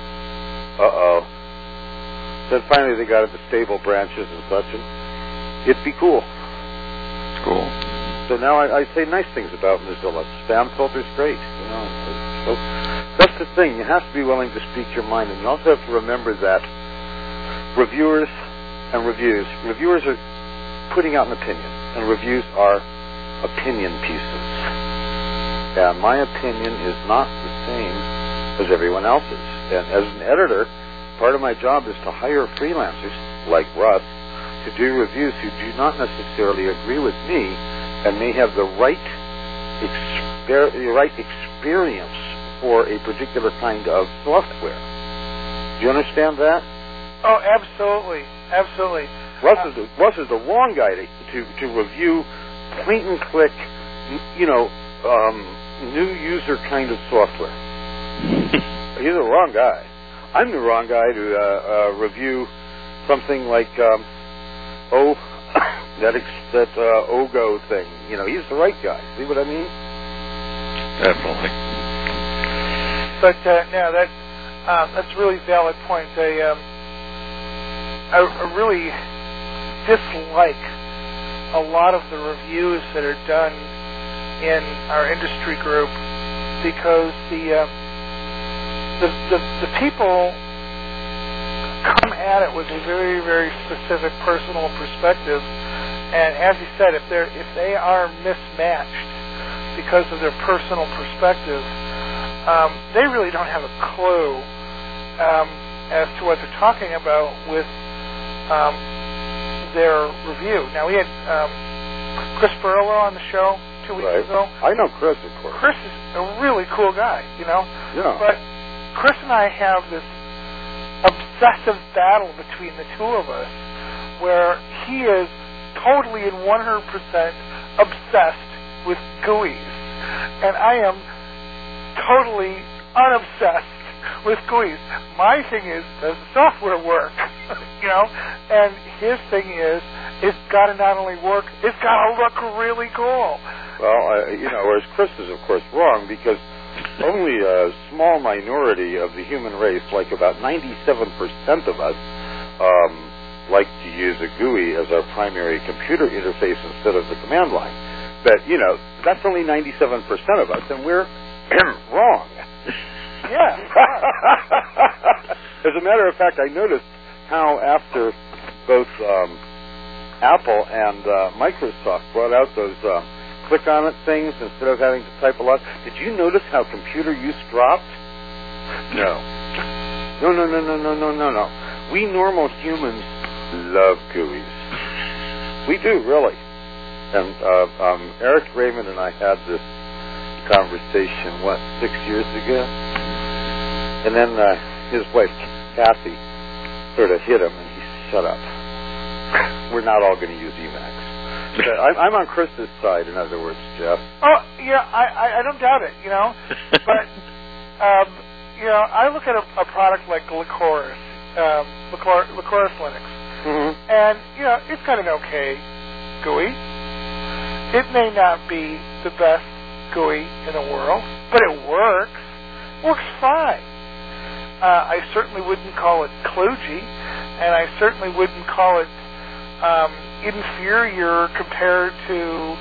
Then finally they got into stable branches and such, and it'd be cool. Cool. So now I say nice things about Mozilla. Spam filter's great, So that's the thing. You have to be willing to speak your mind, and you also have to remember that reviewers are putting out an opinion, and reviews are opinion pieces. And my opinion is not the same as everyone else's. And as an editor, part of my job is to hire freelancers like Russ to do reviews who do not necessarily agree with me and may have the right experience for a particular kind of software. Do you understand that? Oh, absolutely. Absolutely. Russ is the wrong guy to review point-and-click, new user kind of software. He's the wrong guy. I'm the wrong guy to review something like, that OGO thing. He's the right guy. See what I mean? Definitely. But that's a really valid point. I really dislike a lot of the reviews that are done in our industry group because the people come at it with a very, very specific personal perspective, and as you said, if they are mismatched because of their personal perspective, they really don't have a clue as to what they're talking about with their review. Now, we had Chris Burlow on the show 2 weeks ago. I know Chris, of course. Chris is a really cool guy, Yeah. But Chris and I have this obsessive battle between the two of us where he is totally and 100% obsessed with GUIs. And I am totally unobsessed with GUIs. My thing is, does the software work? You know, and his thing is, it's got to not only work, it's got to look really cool. Well, whereas Chris is, of course, wrong, because only a small minority of the human race, like about 97% of us, like to use a GUI as our primary computer interface instead of the command line. But, that's only 97% of us, and we're wrong. Yeah. As a matter of fact, I noticed how after both Apple and Microsoft brought out those click-on-it things instead of having to type a lot, did you notice how computer use dropped? No. No. We normal humans love GUIs. We do, really. And Eric Raymond and I had this conversation, 6 years ago? And then his wife, Kathy, sort of hit him, and he shut up. We're not all going to use Emacs. I'm on Chris's side, in other words, Jeff. Oh, yeah, I don't doubt it, But, I look at a product like Lycoris, Lycoris Linux. Mm-hmm. And, it's got an okay GUI. It may not be the best GUI in the world, but it works. Works fine. I certainly wouldn't call it kludgy, and I certainly wouldn't call it inferior compared to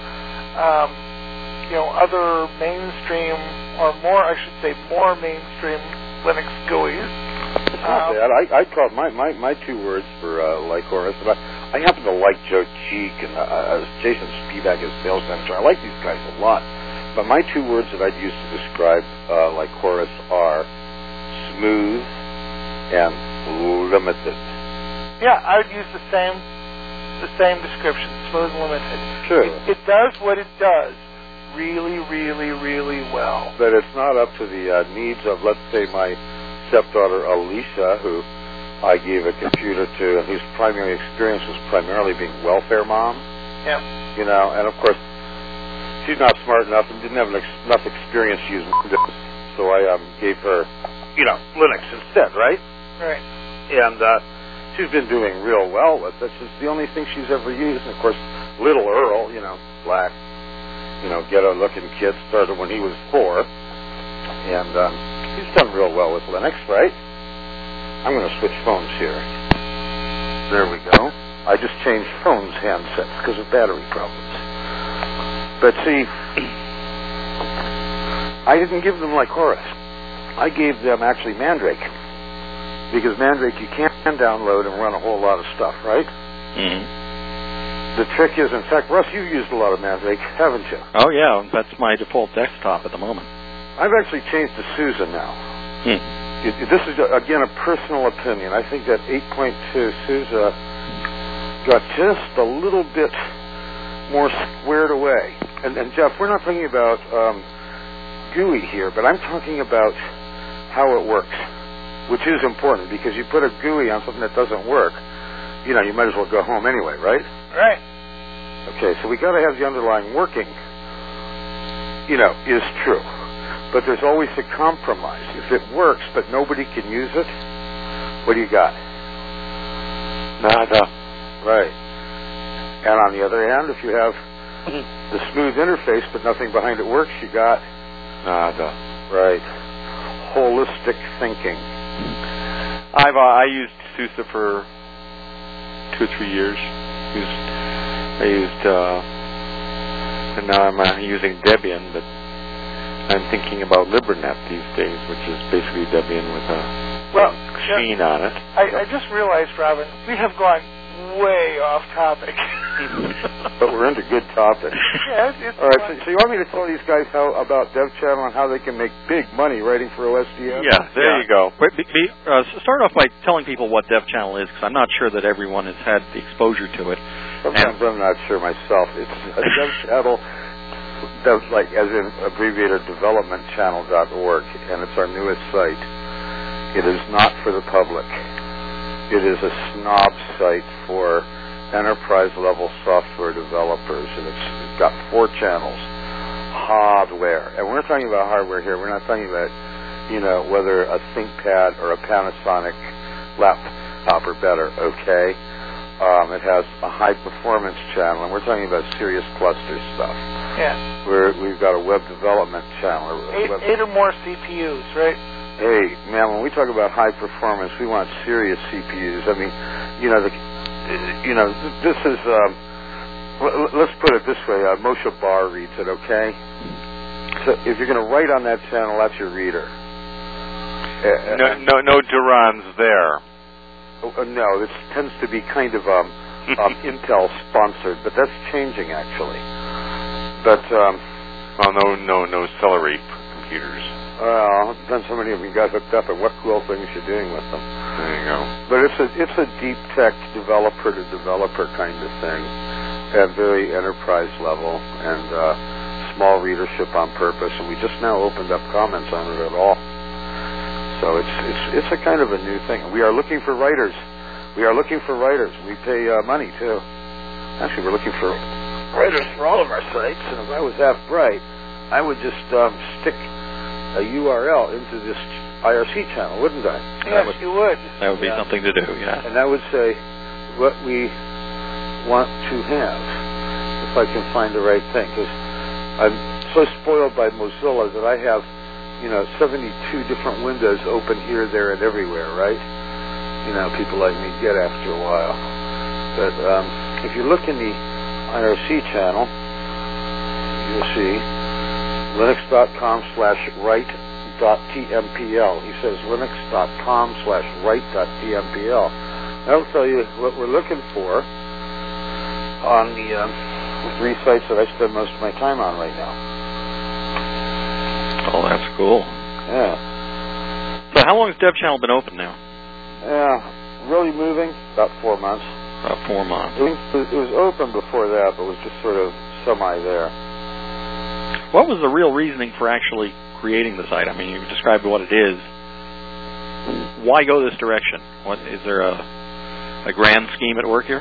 other mainstream, or more mainstream Linux GUIs. It's not bad. I call my two words for Lycoris. I happen to like Joe Cheek and Jason Spivak as sales manager. I like these guys a lot. But my two words that I'd use to describe Lycoris are smooth and limited. Yeah, I would use the same description, smooth and limited. Sure. It does what it does really, really, really well. But it's not up to the needs of, let's say, my stepdaughter Alicia, who I gave a computer to, and whose primary experience was primarily being welfare mom. Yeah. And of course, she's not smart enough and didn't have enough experience using Windows, so I gave her, Linux instead, right? Right. And she's been doing real well with it. It's the only thing she's ever used. And of course, little Earl, black, ghetto-looking kid, started when he was 4, and he's done real well with Linux, right? I'm going to switch phones here. There we go. I just changed phones handsets because of battery problems. But see, I didn't give them Lycoris. I gave them actually Mandrake. Because Mandrake you can download and run a whole lot of stuff, right? Mm-hmm. The trick is, in fact, Russ, you've used a lot of Mandrake, haven't you? Oh, yeah. That's my default desktop at the moment. I've actually changed to SUSE now. This is, again, a personal opinion. I think that 8.2 SUSE got just a little bit more squared away. And Jeff, we're not talking about GUI here, but I'm talking about how it works, which is important, because you put a GUI on something that doesn't work, you might as well go home anyway, right? Right. Okay, so we got to have the underlying working, is true. But there's always a compromise. If it works but nobody can use it, what do you got? Nada. Right. And on the other hand, if you have the smooth interface but nothing behind it works, you got nada. Right. Holistic thinking. I used SUSE for 2 or 3 years. And now I'm using Debian, but I'm thinking about LibreNet these days, which is basically Debian with a machine on it. I just realized, Robin, we have gone way off topic. But we're into good topics. Yeah, it's all right, so you want me to tell these guys about Dev Channel and how they can make big money writing for OSDF? Yeah, there you go. Start off by telling people what Dev Channel is, because I'm not sure that everyone has had the exposure to it. Sometimes I'm not sure myself. It's a Dev Channel, like as in abbreviated developmentchannel.org, and it's our newest site. It is not for the public. It is a snob site for enterprise-level software developers, and it's got 4 channels. hardware. And we're talking about hardware here. We're not talking about, whether a ThinkPad or a Panasonic laptop are better, okay? It has a high-performance channel, and we're talking about serious cluster stuff. Yeah. We've got a web development channel. Eight or more CPUs, right? Hey, man, when we talk about high performance, we want serious CPUs. I mean, this is, let's put it this way, Moshe Bar reads it, okay? So if you're going to write on that channel, that's your reader. No Durans there. No, this tends to be kind of Intel sponsored, but that's changing actually. But no celery computers. Well, it depends how many of you got hooked up and what cool things you're doing with them. There you go. But it's a deep tech developer to developer kind of thing, at very enterprise level, and small readership on purpose. And we just now opened up comments on it at all. So it's a kind of a new thing. We are looking for writers. We pay money too. Actually, we're looking for writers for all of our sites. And if I was that bright, I would just stick a URL into this IRC channel, wouldn't I? Yes, you would. That would be something to do, yeah. And that would say what we want to have, if I can find the right thing. Because I'm so spoiled by Mozilla that I have, 72 different windows open here, there, and everywhere, right? People like me get after a while. But if you look in the IRC channel, you'll see linux.com/write.tmpl. He says linux.com/write.tmpl. That'll tell you what we're looking for on the 3 sites that I spend most of my time on right now. Oh, that's cool. Yeah. So how long has Dev Channel been open now? Yeah, really moving, about 4 months. About 4 months. It was open before that, but was just sort of semi there. What was the real reasoning for actually creating the site? I mean, you described what it is. Why go this direction? Is there a grand scheme at work here?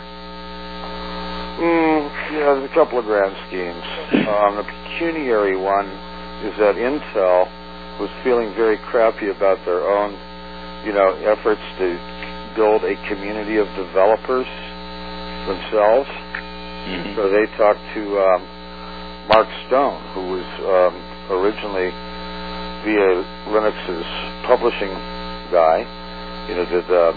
Yeah, there's a couple of grand schemes. The pecuniary one is that Intel was feeling very crappy about their own, efforts to build a community of developers themselves. Mm-hmm. So they talked to Mark Stone, who was originally VA Linux's publishing guy, did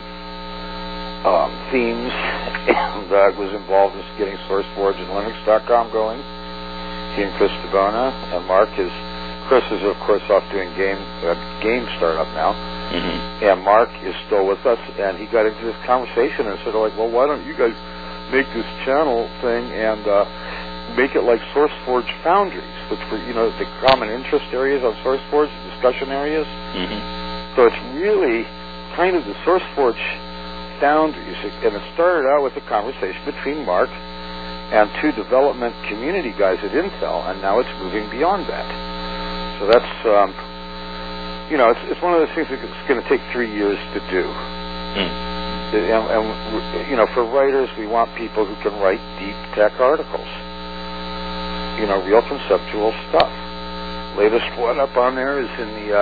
themes, and was involved in getting SourceForge and Linux.com going. He and Chris Tabona, and Chris is of course off doing game startup now, mm-hmm. And Mark is still with us, and he got into this conversation and said, well, why don't you guys make this channel thing and make it like SourceForge Foundries, which were, the common interest areas on SourceForge, discussion areas. Mm-hmm. So it's really kind of the SourceForge Foundries, and it started out with a conversation between Mark and 2 development community guys at Intel, and now it's moving beyond that. So that's, it's one of those things that's going to take 3 years to do. And for writers, we want people who can write deep tech articles. Real conceptual stuff. Latest one up on there is in the,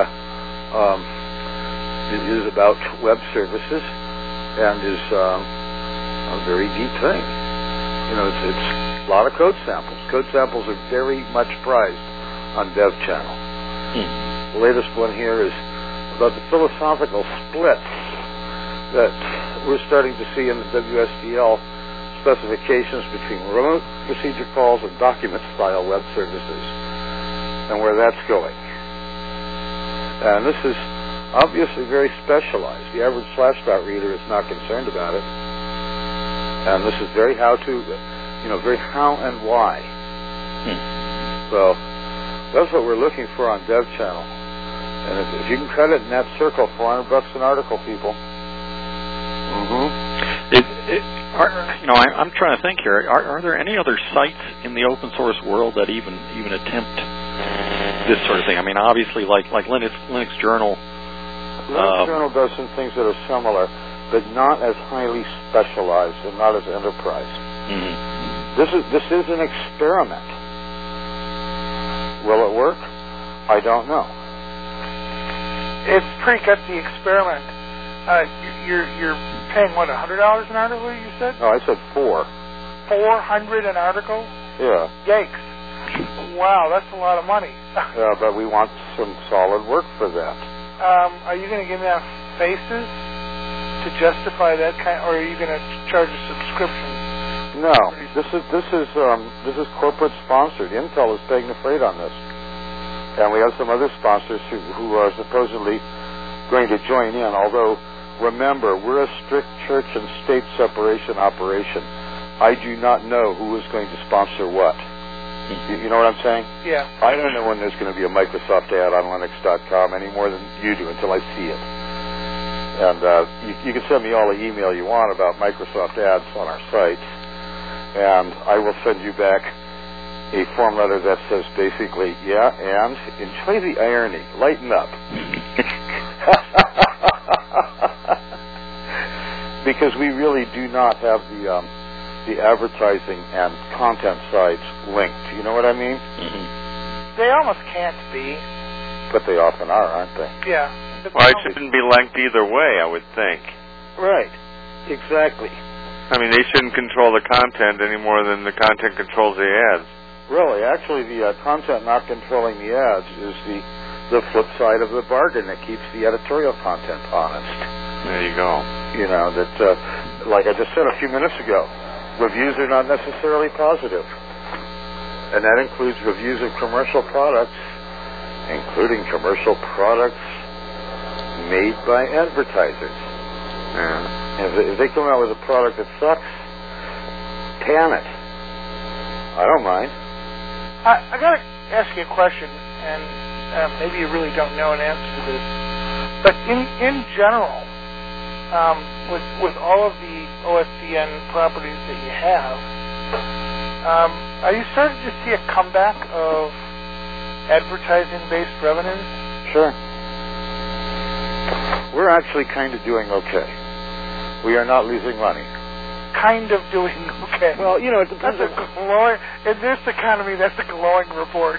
it is about web services, and is a very deep thing. It's a lot of code samples. Code samples are very much prized on Dev Channel. The latest one here is about the philosophical splits that we're starting to see in the WSDL specifications between remote procedure calls and document-style web services, and where that's going. And this is obviously very specialized. The average Slashdot reader is not concerned about it. And this is very how and why. So that's what we're looking for on Dev Channel. And if you can cut it in that circle, $400 an article, people. I'm trying to think here. Are there any other sites in the open source world that even attempt this sort of thing? I mean, obviously, like Linux Journal. Linux Journal does some things that are similar, but not as highly specialized and not as enterprise. Mm-hmm. This is an experiment. Will it work? I don't know. It's pretty gutsy experiment. You're paying what, $100 an article? You said? No, I said 4. 400 an article? Yeah. Yikes! Wow, that's a lot of money. Yeah, but we want some solid work for that. Are you going to give me enough faces to justify that kind, or are you going to charge a subscription? No, this is corporate sponsored. Intel is paying the freight on this, and we have some other sponsors who are supposedly going to join in. Although, remember, we're a strict church and state separation operation. I do not know who is going to sponsor what. You know what I'm saying? Yeah. I don't know when there's going to be a Microsoft ad on Linux.com any more than you do until I see it. And you can send me all the email you want about Microsoft ads on our site, and I will send you back a form letter that says basically, yeah, and enjoy the irony. Lighten up. Because we really do not have the advertising and content sites linked. You know what I mean? Mm-hmm. They almost can't be. But they often are, aren't they? Yeah. Well, it shouldn't be linked either way, I would think. Right. Exactly. I mean, they shouldn't control the content any more than the content controls the ads. Really, actually, the content not controlling the ads is the flip side of the bargain that keeps the editorial content honest. There you go. You know, that, like I just said a few minutes ago, reviews are not necessarily positive. And that includes reviews of commercial products, including commercial products made by advertisers. Yeah. If they come out with a product that sucks, pan it. I don't mind. I got to ask you a question, and maybe you really don't know an answer to this. But in general, with all of the OSDN properties that you have, are you starting to see a comeback of advertising-based revenues? Sure. We're actually kind of doing okay. We are not losing money. Kind of doing okay. Well, you know, it depends. That's a glowing, in this economy, that's a glowing report.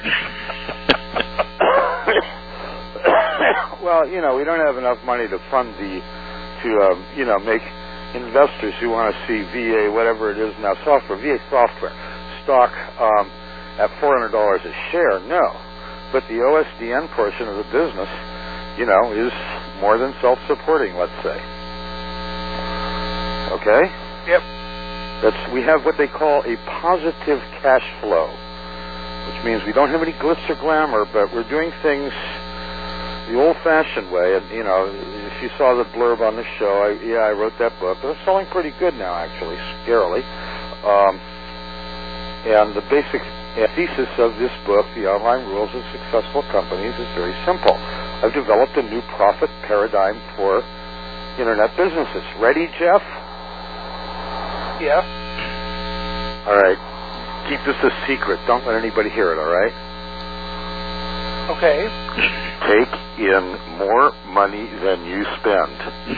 Well, you know, we don't have enough money to fund make investors who want to see VA, whatever it is now, VA software, stock at $400 a share. No. But the OSDN portion of the business, you know, is more than self-supporting, let's say. Okay? Yep. We have what they call a positive cash flow, which means we don't have any glitz or glamour, but we're doing things the old-fashioned way. And, you know, if you saw the blurb on the show, I wrote that book. It's selling pretty good now, actually, scarily. And the basic thesis of this book, The Online Rules of Successful Companies, is very simple. I've developed a new profit paradigm for Internet businesses. Ready, Jeff? Yeah. All right. Keep this a secret. Don't let anybody hear it, all right? Okay. Take in more money than you spend.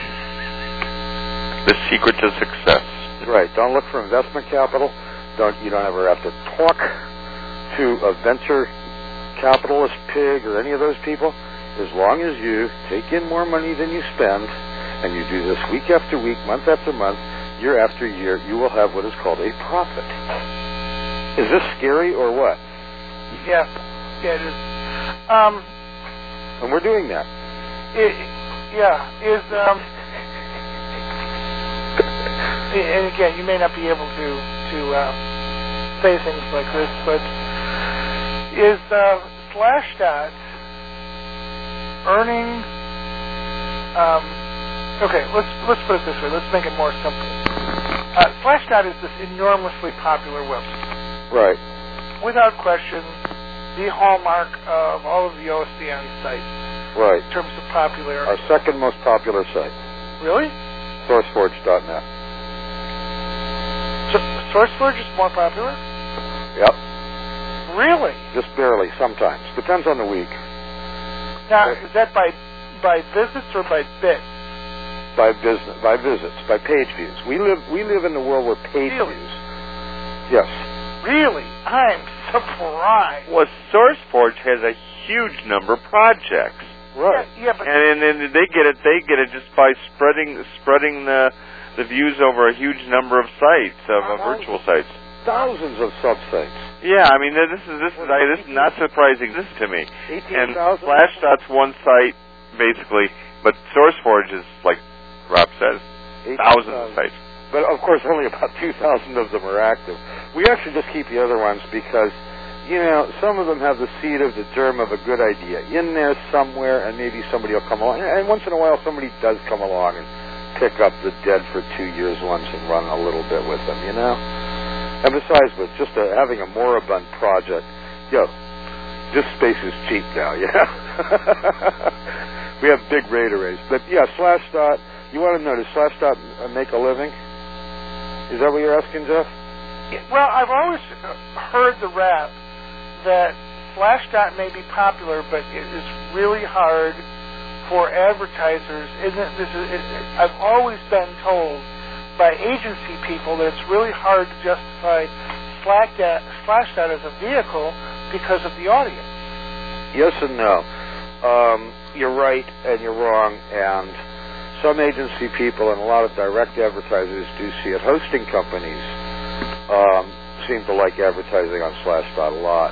The secret to success. Right. Don't look for investment capital. You don't ever have to talk to a venture capitalist pig or any of those people. As long as you take in more money than you spend, and you do this week after week, month after month, year after year, you will have what is called a profit. Is this scary or what? Yeah. Yeah, it is. And we're doing that. And again, you may not be able to say things like this, but is Slashdot earning? Okay, let's put it this way. Let's make it more simple. Slashdot is this enormously popular website. Right. Without question, the hallmark of all of the OSDN sites. Right. In terms of popularity. Our second most popular site. Really? SourceForge.net. So SourceForge is more popular? Yep. Really? Just barely, sometimes. Depends on the week. Now, is that by visits or by bits? By visits, by page views. We live in the world where page views. Yes. Really? I'm surprised. Well, SourceForge has a huge number of projects. Right. Yeah, but And they get it just by spreading the views over a huge number of sites, of virtual sites. Thousands of subsites. Yeah, I mean this is not surprising to me. 18,000. And Slashdot's one site basically, but SourceForge is, like Rob says, thousands of sites. But of course, only about 2,000 of them are active. We actually just keep the other ones because, some of them have the seed of the germ of a good idea in there somewhere, and maybe somebody will come along. And once in a while, somebody does come along and pick up the dead for 2 years once and run a little bit with them, And besides, with just having a moribund project, this space is cheap now, We have big RAID arrays. But yeah, Slashdot, you want to know, does Slashdot make a living? Is that what you're asking, Jeff? well, I've always heard the rap that Slashdot may be popular, but it is really hard for advertisers. I've always been told by agency people that it's really hard to justify Slashdot as a vehicle because of the audience. Yes and no. You're right and you're wrong, and some agency people and a lot of direct advertisers do see it. Hosting companies seem to like advertising on Slashdot a lot.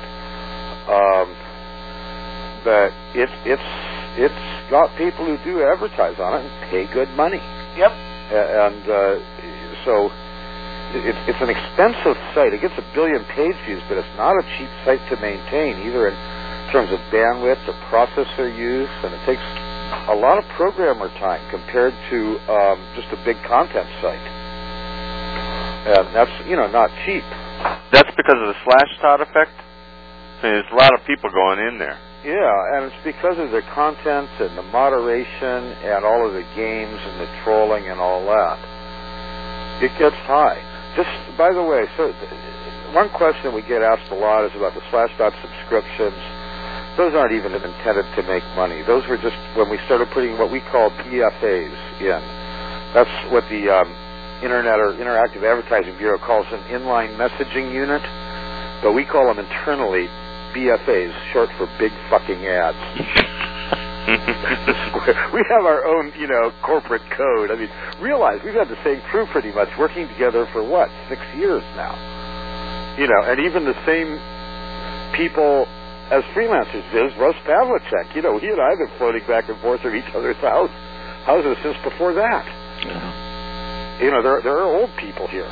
But it's got people who do advertise on it and pay good money. Yep. And so it's an expensive site. It gets 1 billion page views, but it's not a cheap site to maintain, either in terms of bandwidth or processor use, and it takes a lot of programmer time compared to just a big content site. And that's, not cheap. That's because of the Slashdot effect? There's a lot of people going in there. Yeah, and it's because of the content and the moderation and all of the games and the trolling and all that. It gets high. Just, by the way, so one question we get asked a lot is about the Slashdot subscriptions. Those aren't even intended to make money. Those were just when we started putting what we call BFAs in. That's what the Internet or Interactive Advertising Bureau calls an inline messaging unit, but we call them internally BFAs, short for big fucking ads. We have our own, corporate code. I mean, realize we've had the same crew pretty much working together for 6 years now. And even the same people as freelancers. Viz Russ Pavlicek. He and I have been floating back and forth from each other's houses since before that. Yeah. There are old people here.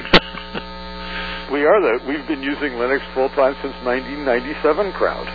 We've been using Linux full time since 1997 crowd.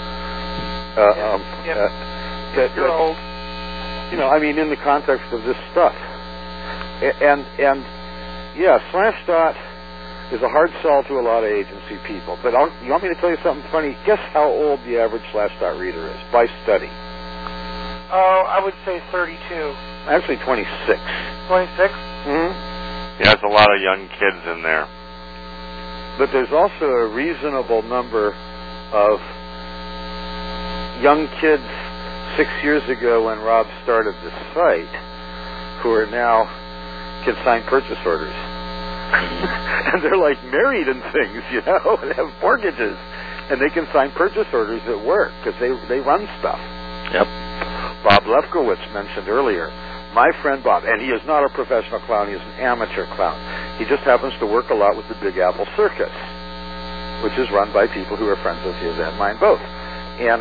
You're old. In the context of this stuff. And Slashdot is a hard sell to a lot of agency people. But you want me to tell you something funny? Guess how old the average Slashdot reader is by study? Oh, I would say 32. Actually, 26. 26? Mm-hmm. Yeah, there's a lot of young kids in there. But there's also a reasonable number of young kids 6 years ago when Rob started the site who are now can sign purchase orders. And they're like married and things, and have mortgages. And they can sign purchase orders at work because they run stuff. Yep. Bob Lefkowitz mentioned earlier. My friend Bob, and he is not a professional clown, he is an amateur clown. He just happens to work a lot with the Big Apple Circus, which is run by people who are friends of his and mine both. And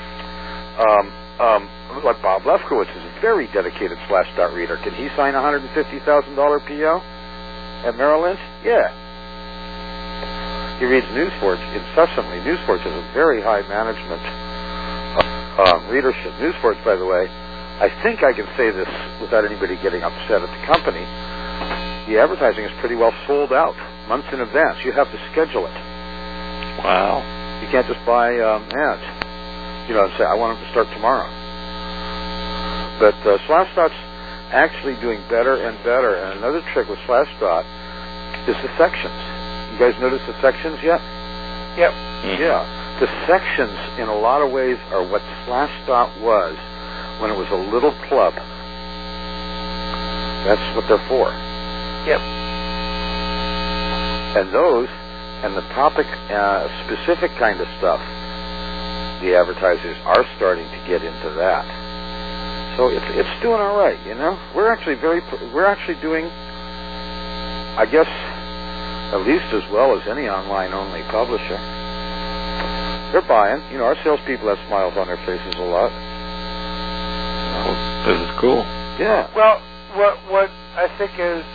Bob Lefkowitz is a very dedicated Slashdot reader. Can he sign a $150,000 PO at Merrill Lynch? Yeah. He reads NewsForge incessantly. NewsForge has a very high management readership. NewsForge, by the way, I think I can say this without anybody getting upset at the company. The advertising is pretty well sold out months in advance. You have to schedule it. Wow. You can't just buy ads. And say, I want them to start tomorrow. But Slashdot's actually doing better and better. And another trick with Slashdot is the sections. You guys notice the sections yet? Yep. Mm-hmm. Yeah. The sections, in a lot of ways, are what Slashdot was when it was a little club. That's what they're for. Yep. And those and the topic specific kind of stuff, the advertisers are starting to get into that. So it's doing all right, you know. We're actually doing, I guess, at least as well as any online-only publisher. They're buying. You know, our salespeople have smiles on their faces a lot. Oh, this is cool. Yeah. Well, what I think is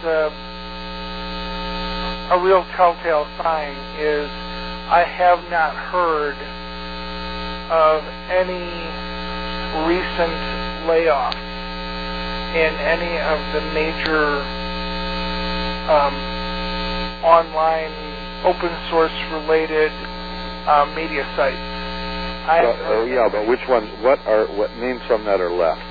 a real telltale sign is I have not heard of any recent layoffs in any of the major online open source related media sites. But which ones? What name some that are left?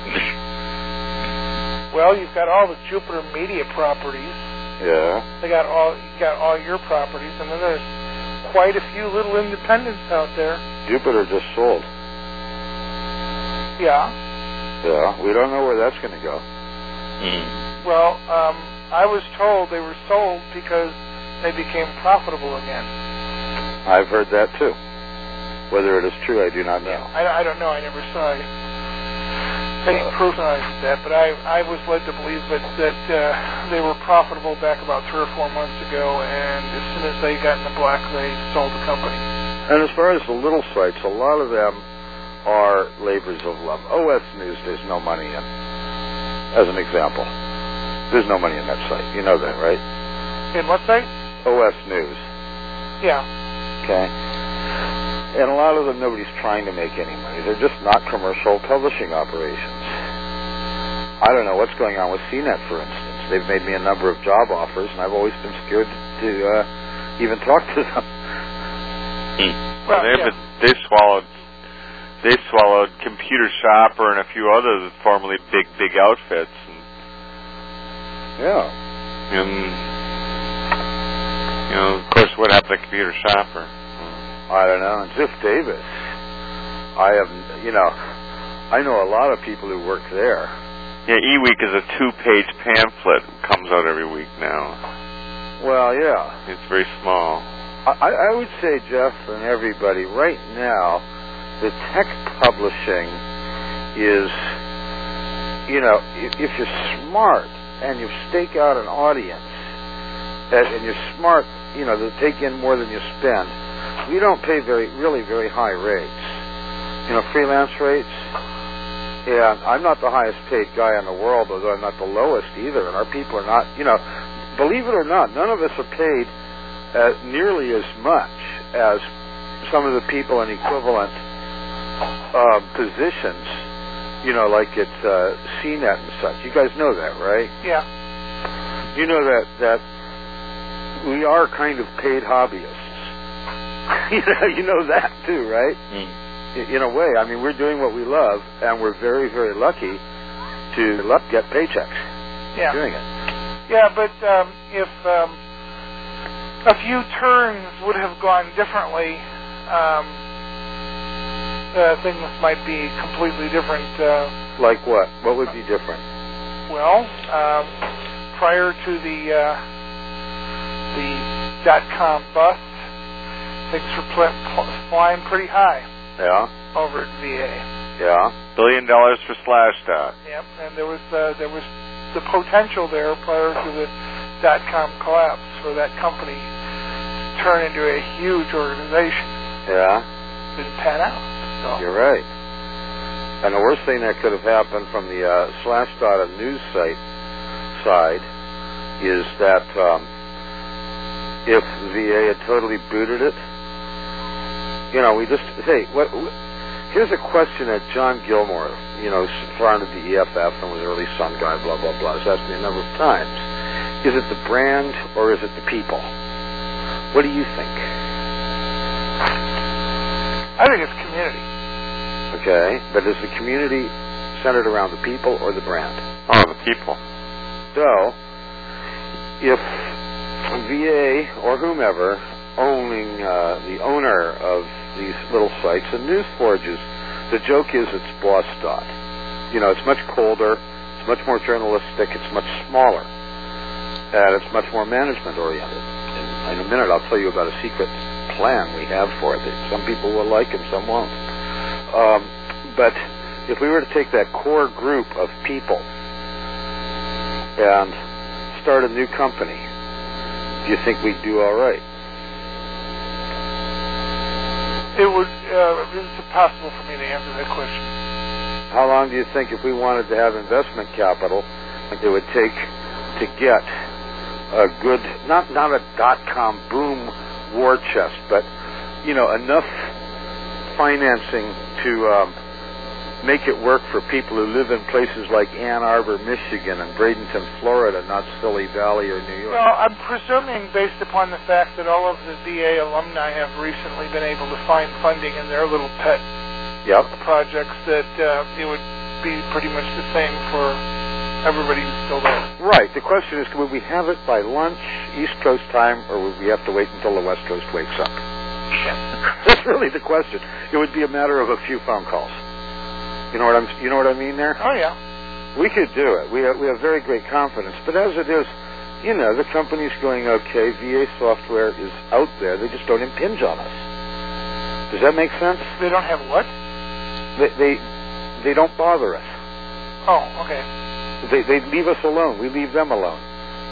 Well, you've got all the Jupiter Media properties. Yeah. You got all your properties, and then there's quite a few little independents out there. Jupiter just sold. Yeah. Yeah. We don't know where that's going to go. Well, I was told they were sold because they became profitable again. I've heard that too. Whether it is true, I do not know. I don't know. I never saw any proof of that, but I was led to believe that they were profitable back about 3 or 4 months ago, and as soon as they got in the black, they sold the company. And as far as the little sites, a lot of them are labors of love. OS News, there's no money in. As an example, there's no money in that site. You know that, right? In what site? OS News. Yeah. Okay. And a lot of them, nobody's trying to make any money. They're just not commercial publishing operations. I don't know what's going on with CNET, for instance. They've made me a number of job offers, and I've always been scared to even talk to them. Well, they swallowed Computer Shopper and a few other formerly big outfits. Yeah. And of course, what happened to Computer Shopper? I don't know. And Ziff Davis, I know a lot of people who work there. Yeah, eWeek is a 2-page pamphlet. It comes out every week now. Well, yeah. It's very small. I would say, Jeff, and everybody, right now, the tech publishing is, if you're smart and you stake out an audience, and you're smart, to take in more than you spend, we don't pay really very high rates. Freelance rates. And I'm not the highest paid guy in the world, although I'm not the lowest either. And our people are not, believe it or not, none of us are paid nearly as much as some of the people in equivalent positions, like at CNET and such. You guys know that, right? Yeah. You know that we are kind of paid hobbyists. You know that too, right? In a way, I mean, we're doing what we love, and we're very, very lucky to get paychecks doing it. Yeah, but if a few turns would have gone differently, things might be completely different. Like what? What would be different? Well, prior to the .com bust, things were flying pretty high. Yeah. Over at VA. Yeah. $1 billion for Slashdot. Yep, and there was the potential there prior to the .com collapse for that company to turn into a huge organization. Yeah. Didn't pan out. So. You're right. And the worst thing that could have happened from the Slashdot news side is that if VA had totally booted it, here's a question that John Gilmore, founded the EFF and was an early Sun guy, blah, blah, blah, has asked me a number of times. Is it the brand or is it the people? What do you think? I think it's community. Okay, but is the community centered around the people or the brand? Oh, the people. So, if VA or whomever the owner of these little sites and news forges, the joke is it's boss.dot. It's much colder, it's much more journalistic, it's much smaller, and it's much more management oriented. In a minute, I'll tell you about a secret plan we have for it. Some people will like and some won't. But if we were to take that core group of people and start a new company, do you think we'd do all right? It would. It's impossible for me to answer that question. How long do you think, if we wanted to have investment capital, it would take to get a good, not a dot-com boom war chest, but enough financing to make it work for people who live in places like Ann Arbor, Michigan, and Bradenton, Florida, not Silly Valley or New York? Well, I'm presuming, based upon the fact that all of the VA alumni have recently been able to find funding in their little pet projects, that it would be pretty much the same for everybody who's still there. Right. The question is, would we have it by lunch, East Coast time, or would we have to wait until the West Coast wakes up? Yeah. That's really the question. It would be a matter of a few phone calls. You know what I mean there? Oh, yeah. We could do it. We have very great confidence. But as it is, the company's going okay. VA software is out there. They just don't impinge on us. Does that make sense? They don't have what? They don't bother us. Oh, okay. They leave us alone. We leave them alone.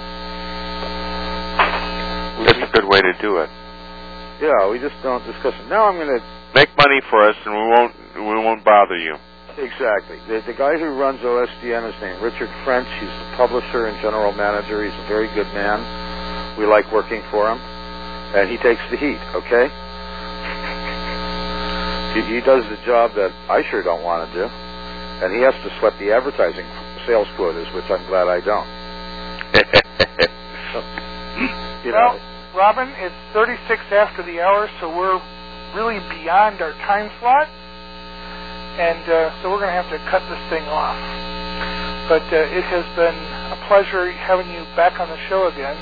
That's a good way to do it. Yeah, we just don't discuss it. Now I'm going to make money for us, and we won't bother you. Exactly. The guy who runs OSDN is named Richard French. He's the publisher and general manager. He's a very good man. We like working for him, and he takes the heat. Okay. He does the job that I sure don't want to do, and he has to sweat the advertising sales quotas, which I'm glad I don't. Well, Robin, it's 36 after the hour, so we're really beyond our time slot, and so we're going to have to cut this thing off. But it has been a pleasure having you back on the show again.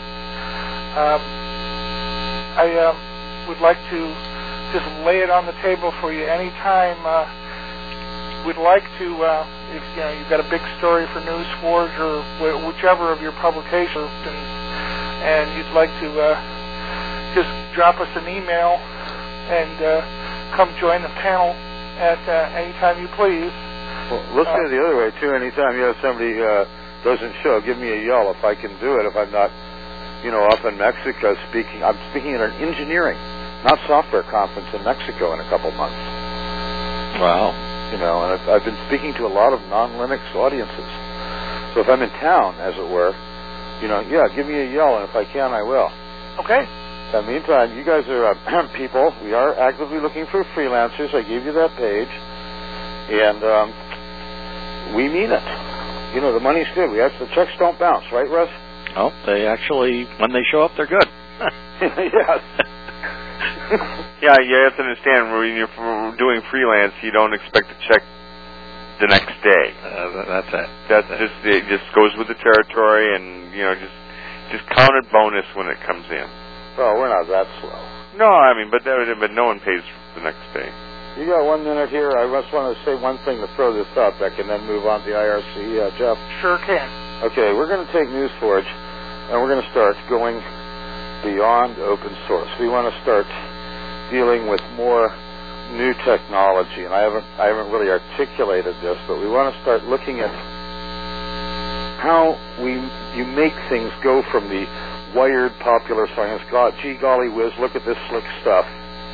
I would like to just lay it on the table for you anytime. We'd like to, if you've got a big story for NewsForge or whichever of your publications, and you'd like to just drop us an email and come join the panel at any time you please. Well, let's do it the other way too. Anytime you have somebody doesn't show, give me a yell if I can do it. If I'm not, off in Mexico speaking, I'm speaking at an engineering, not software conference in Mexico in a couple months. Wow. And I've been speaking to a lot of non-Linux audiences. So if I'm in town, as it were, give me a yell, and if I can, I will. Okay. In the meantime, you guys are people. We are actively looking for freelancers. I gave you that page, and we mean it. The money's good. The checks don't bounce, right, Russ? Oh, they actually, when they show up, they're good. Yes. Yeah, you have to understand, when you're doing freelance, you don't expect to check the next day. That's it. It just goes with the territory, and just count it bonus when it comes in. Well, we're not that slow. No, but no one pays the next day. You got 1 minute here. I just want to say one thing to throw this out, Beck, and then move on to the IRC. Jeff? Sure can. Okay, we're going to take NewsForge, and we're going to start going beyond open source. We want to start dealing with more new technology, and I haven't really articulated this, but we want to start looking at how you make things go from the wired popular science, gee golly whiz, look at this slick stuff,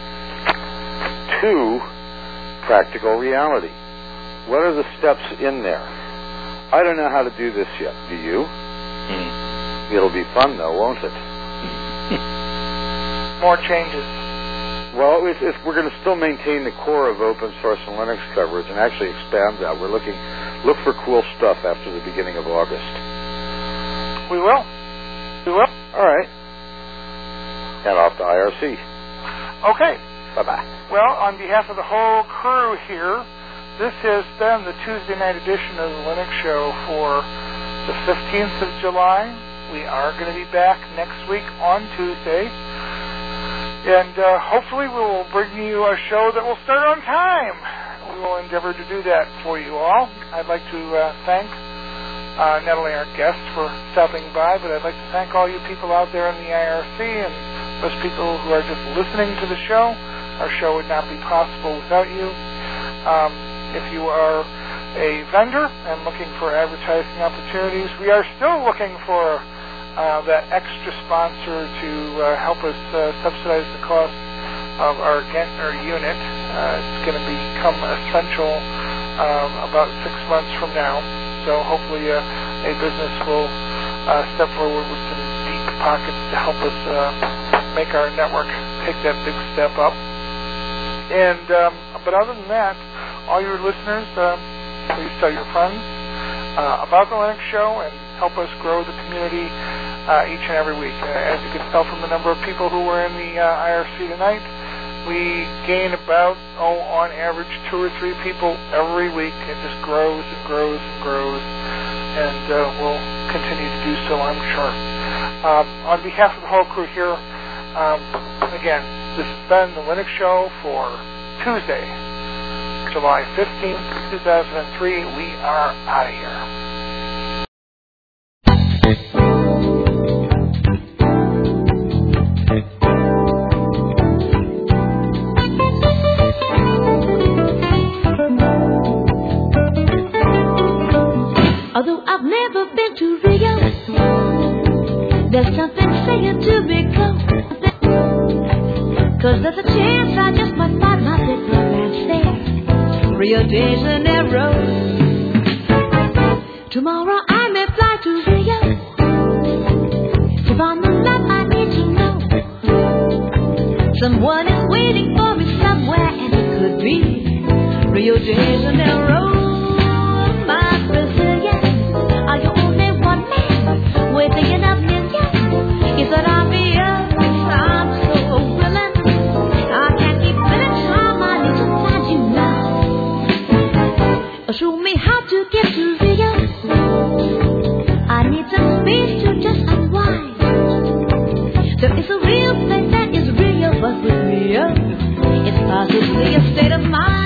to practical reality. What are the steps in there? I don't know how to do this yet. Do you? It'll be fun, though, won't it? More changes. Well, if we're going to still maintain the core of open source and Linux coverage and actually expand that, look for cool stuff after the beginning of August. We will. All right. And off to IRC. Okay. Bye-bye. Well, on behalf of the whole crew here, this has been the Tuesday night edition of the Linux Show for the 15th of July. We are going to be back next week on Tuesday. And hopefully we will bring you a show that will start on time. We will endeavor to do that for you all. I'd like to thank not only our guests for stopping by, but I'd like to thank all you people out there in the IRC and those people who are just listening to the show. Our show would not be possible without you. If you are a vendor and looking for advertising opportunities, we are still looking for that extra sponsor to help us subsidize the cost of our unit. It's going to become essential about 6 months from now. So hopefully a business will step forward with some deep pockets to help us make our network take that big step up. And but other than that, all your listeners, please tell your friends about the Linux Show and help us grow the community each and every week. As you can tell from the number of people who were in the IRC tonight, we gain about, on average, 2 or 3 people every week. It just grows and grows and grows, and we'll continue to do so, I'm sure. On behalf of the whole crew here, again, this has been the Linux Show for Tuesday, July 15th, 2003. We are out of here. Although I've never been to Rio, there's something saying to me close. 'Cause there's a chance I just might find my big romance there, Rio de Janeiro. Tomorrow I may fly to Rio to find the love I need to know. Someone is waiting for me somewhere, and it could be Rio de Janeiro. My Brazilian, are you only one man? We're thinking of millions. Is that obvious? I'm so willing. I can't keep spending time. I need to find you now. Show me how to get to Rio. I need some space to just unwind. There is a real place that is real, but with Rio, it's possibly a state of mind.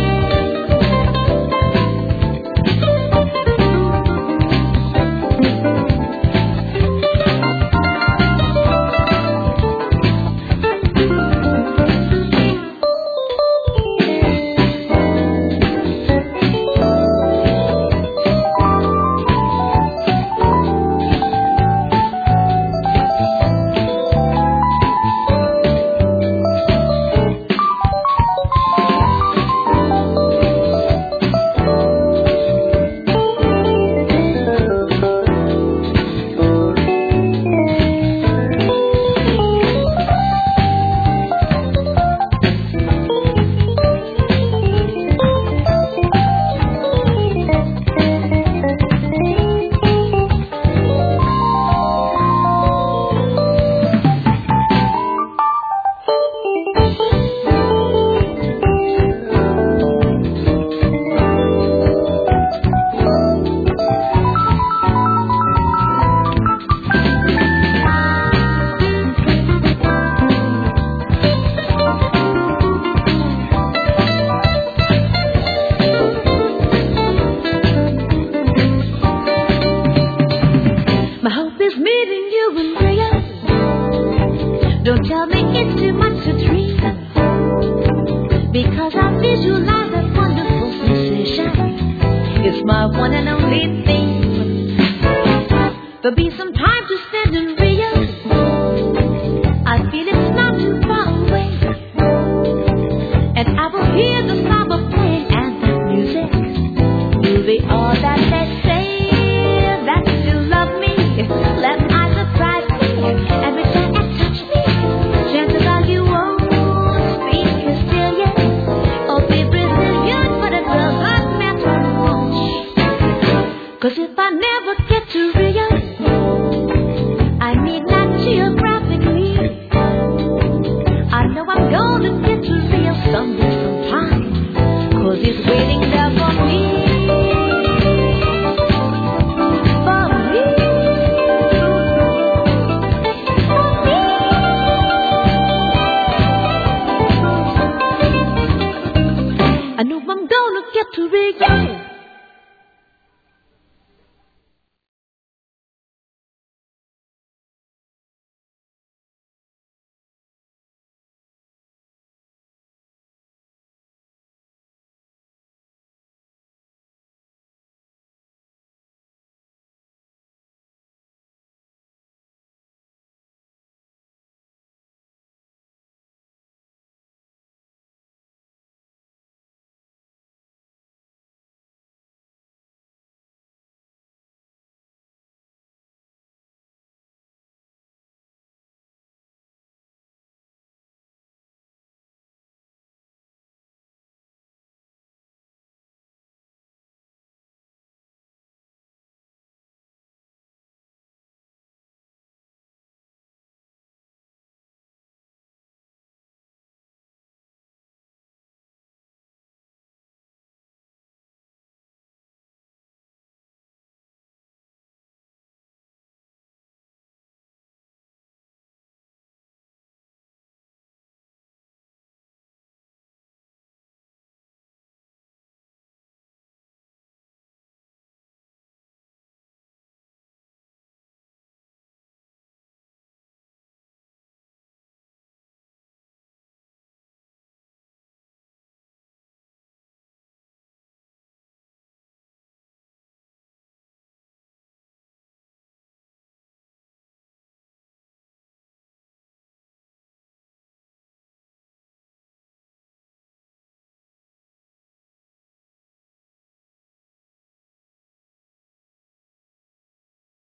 Don't tell me it's too much to dream, because I visualize that wonderful sensation. It's my one and only thing. There'll be some time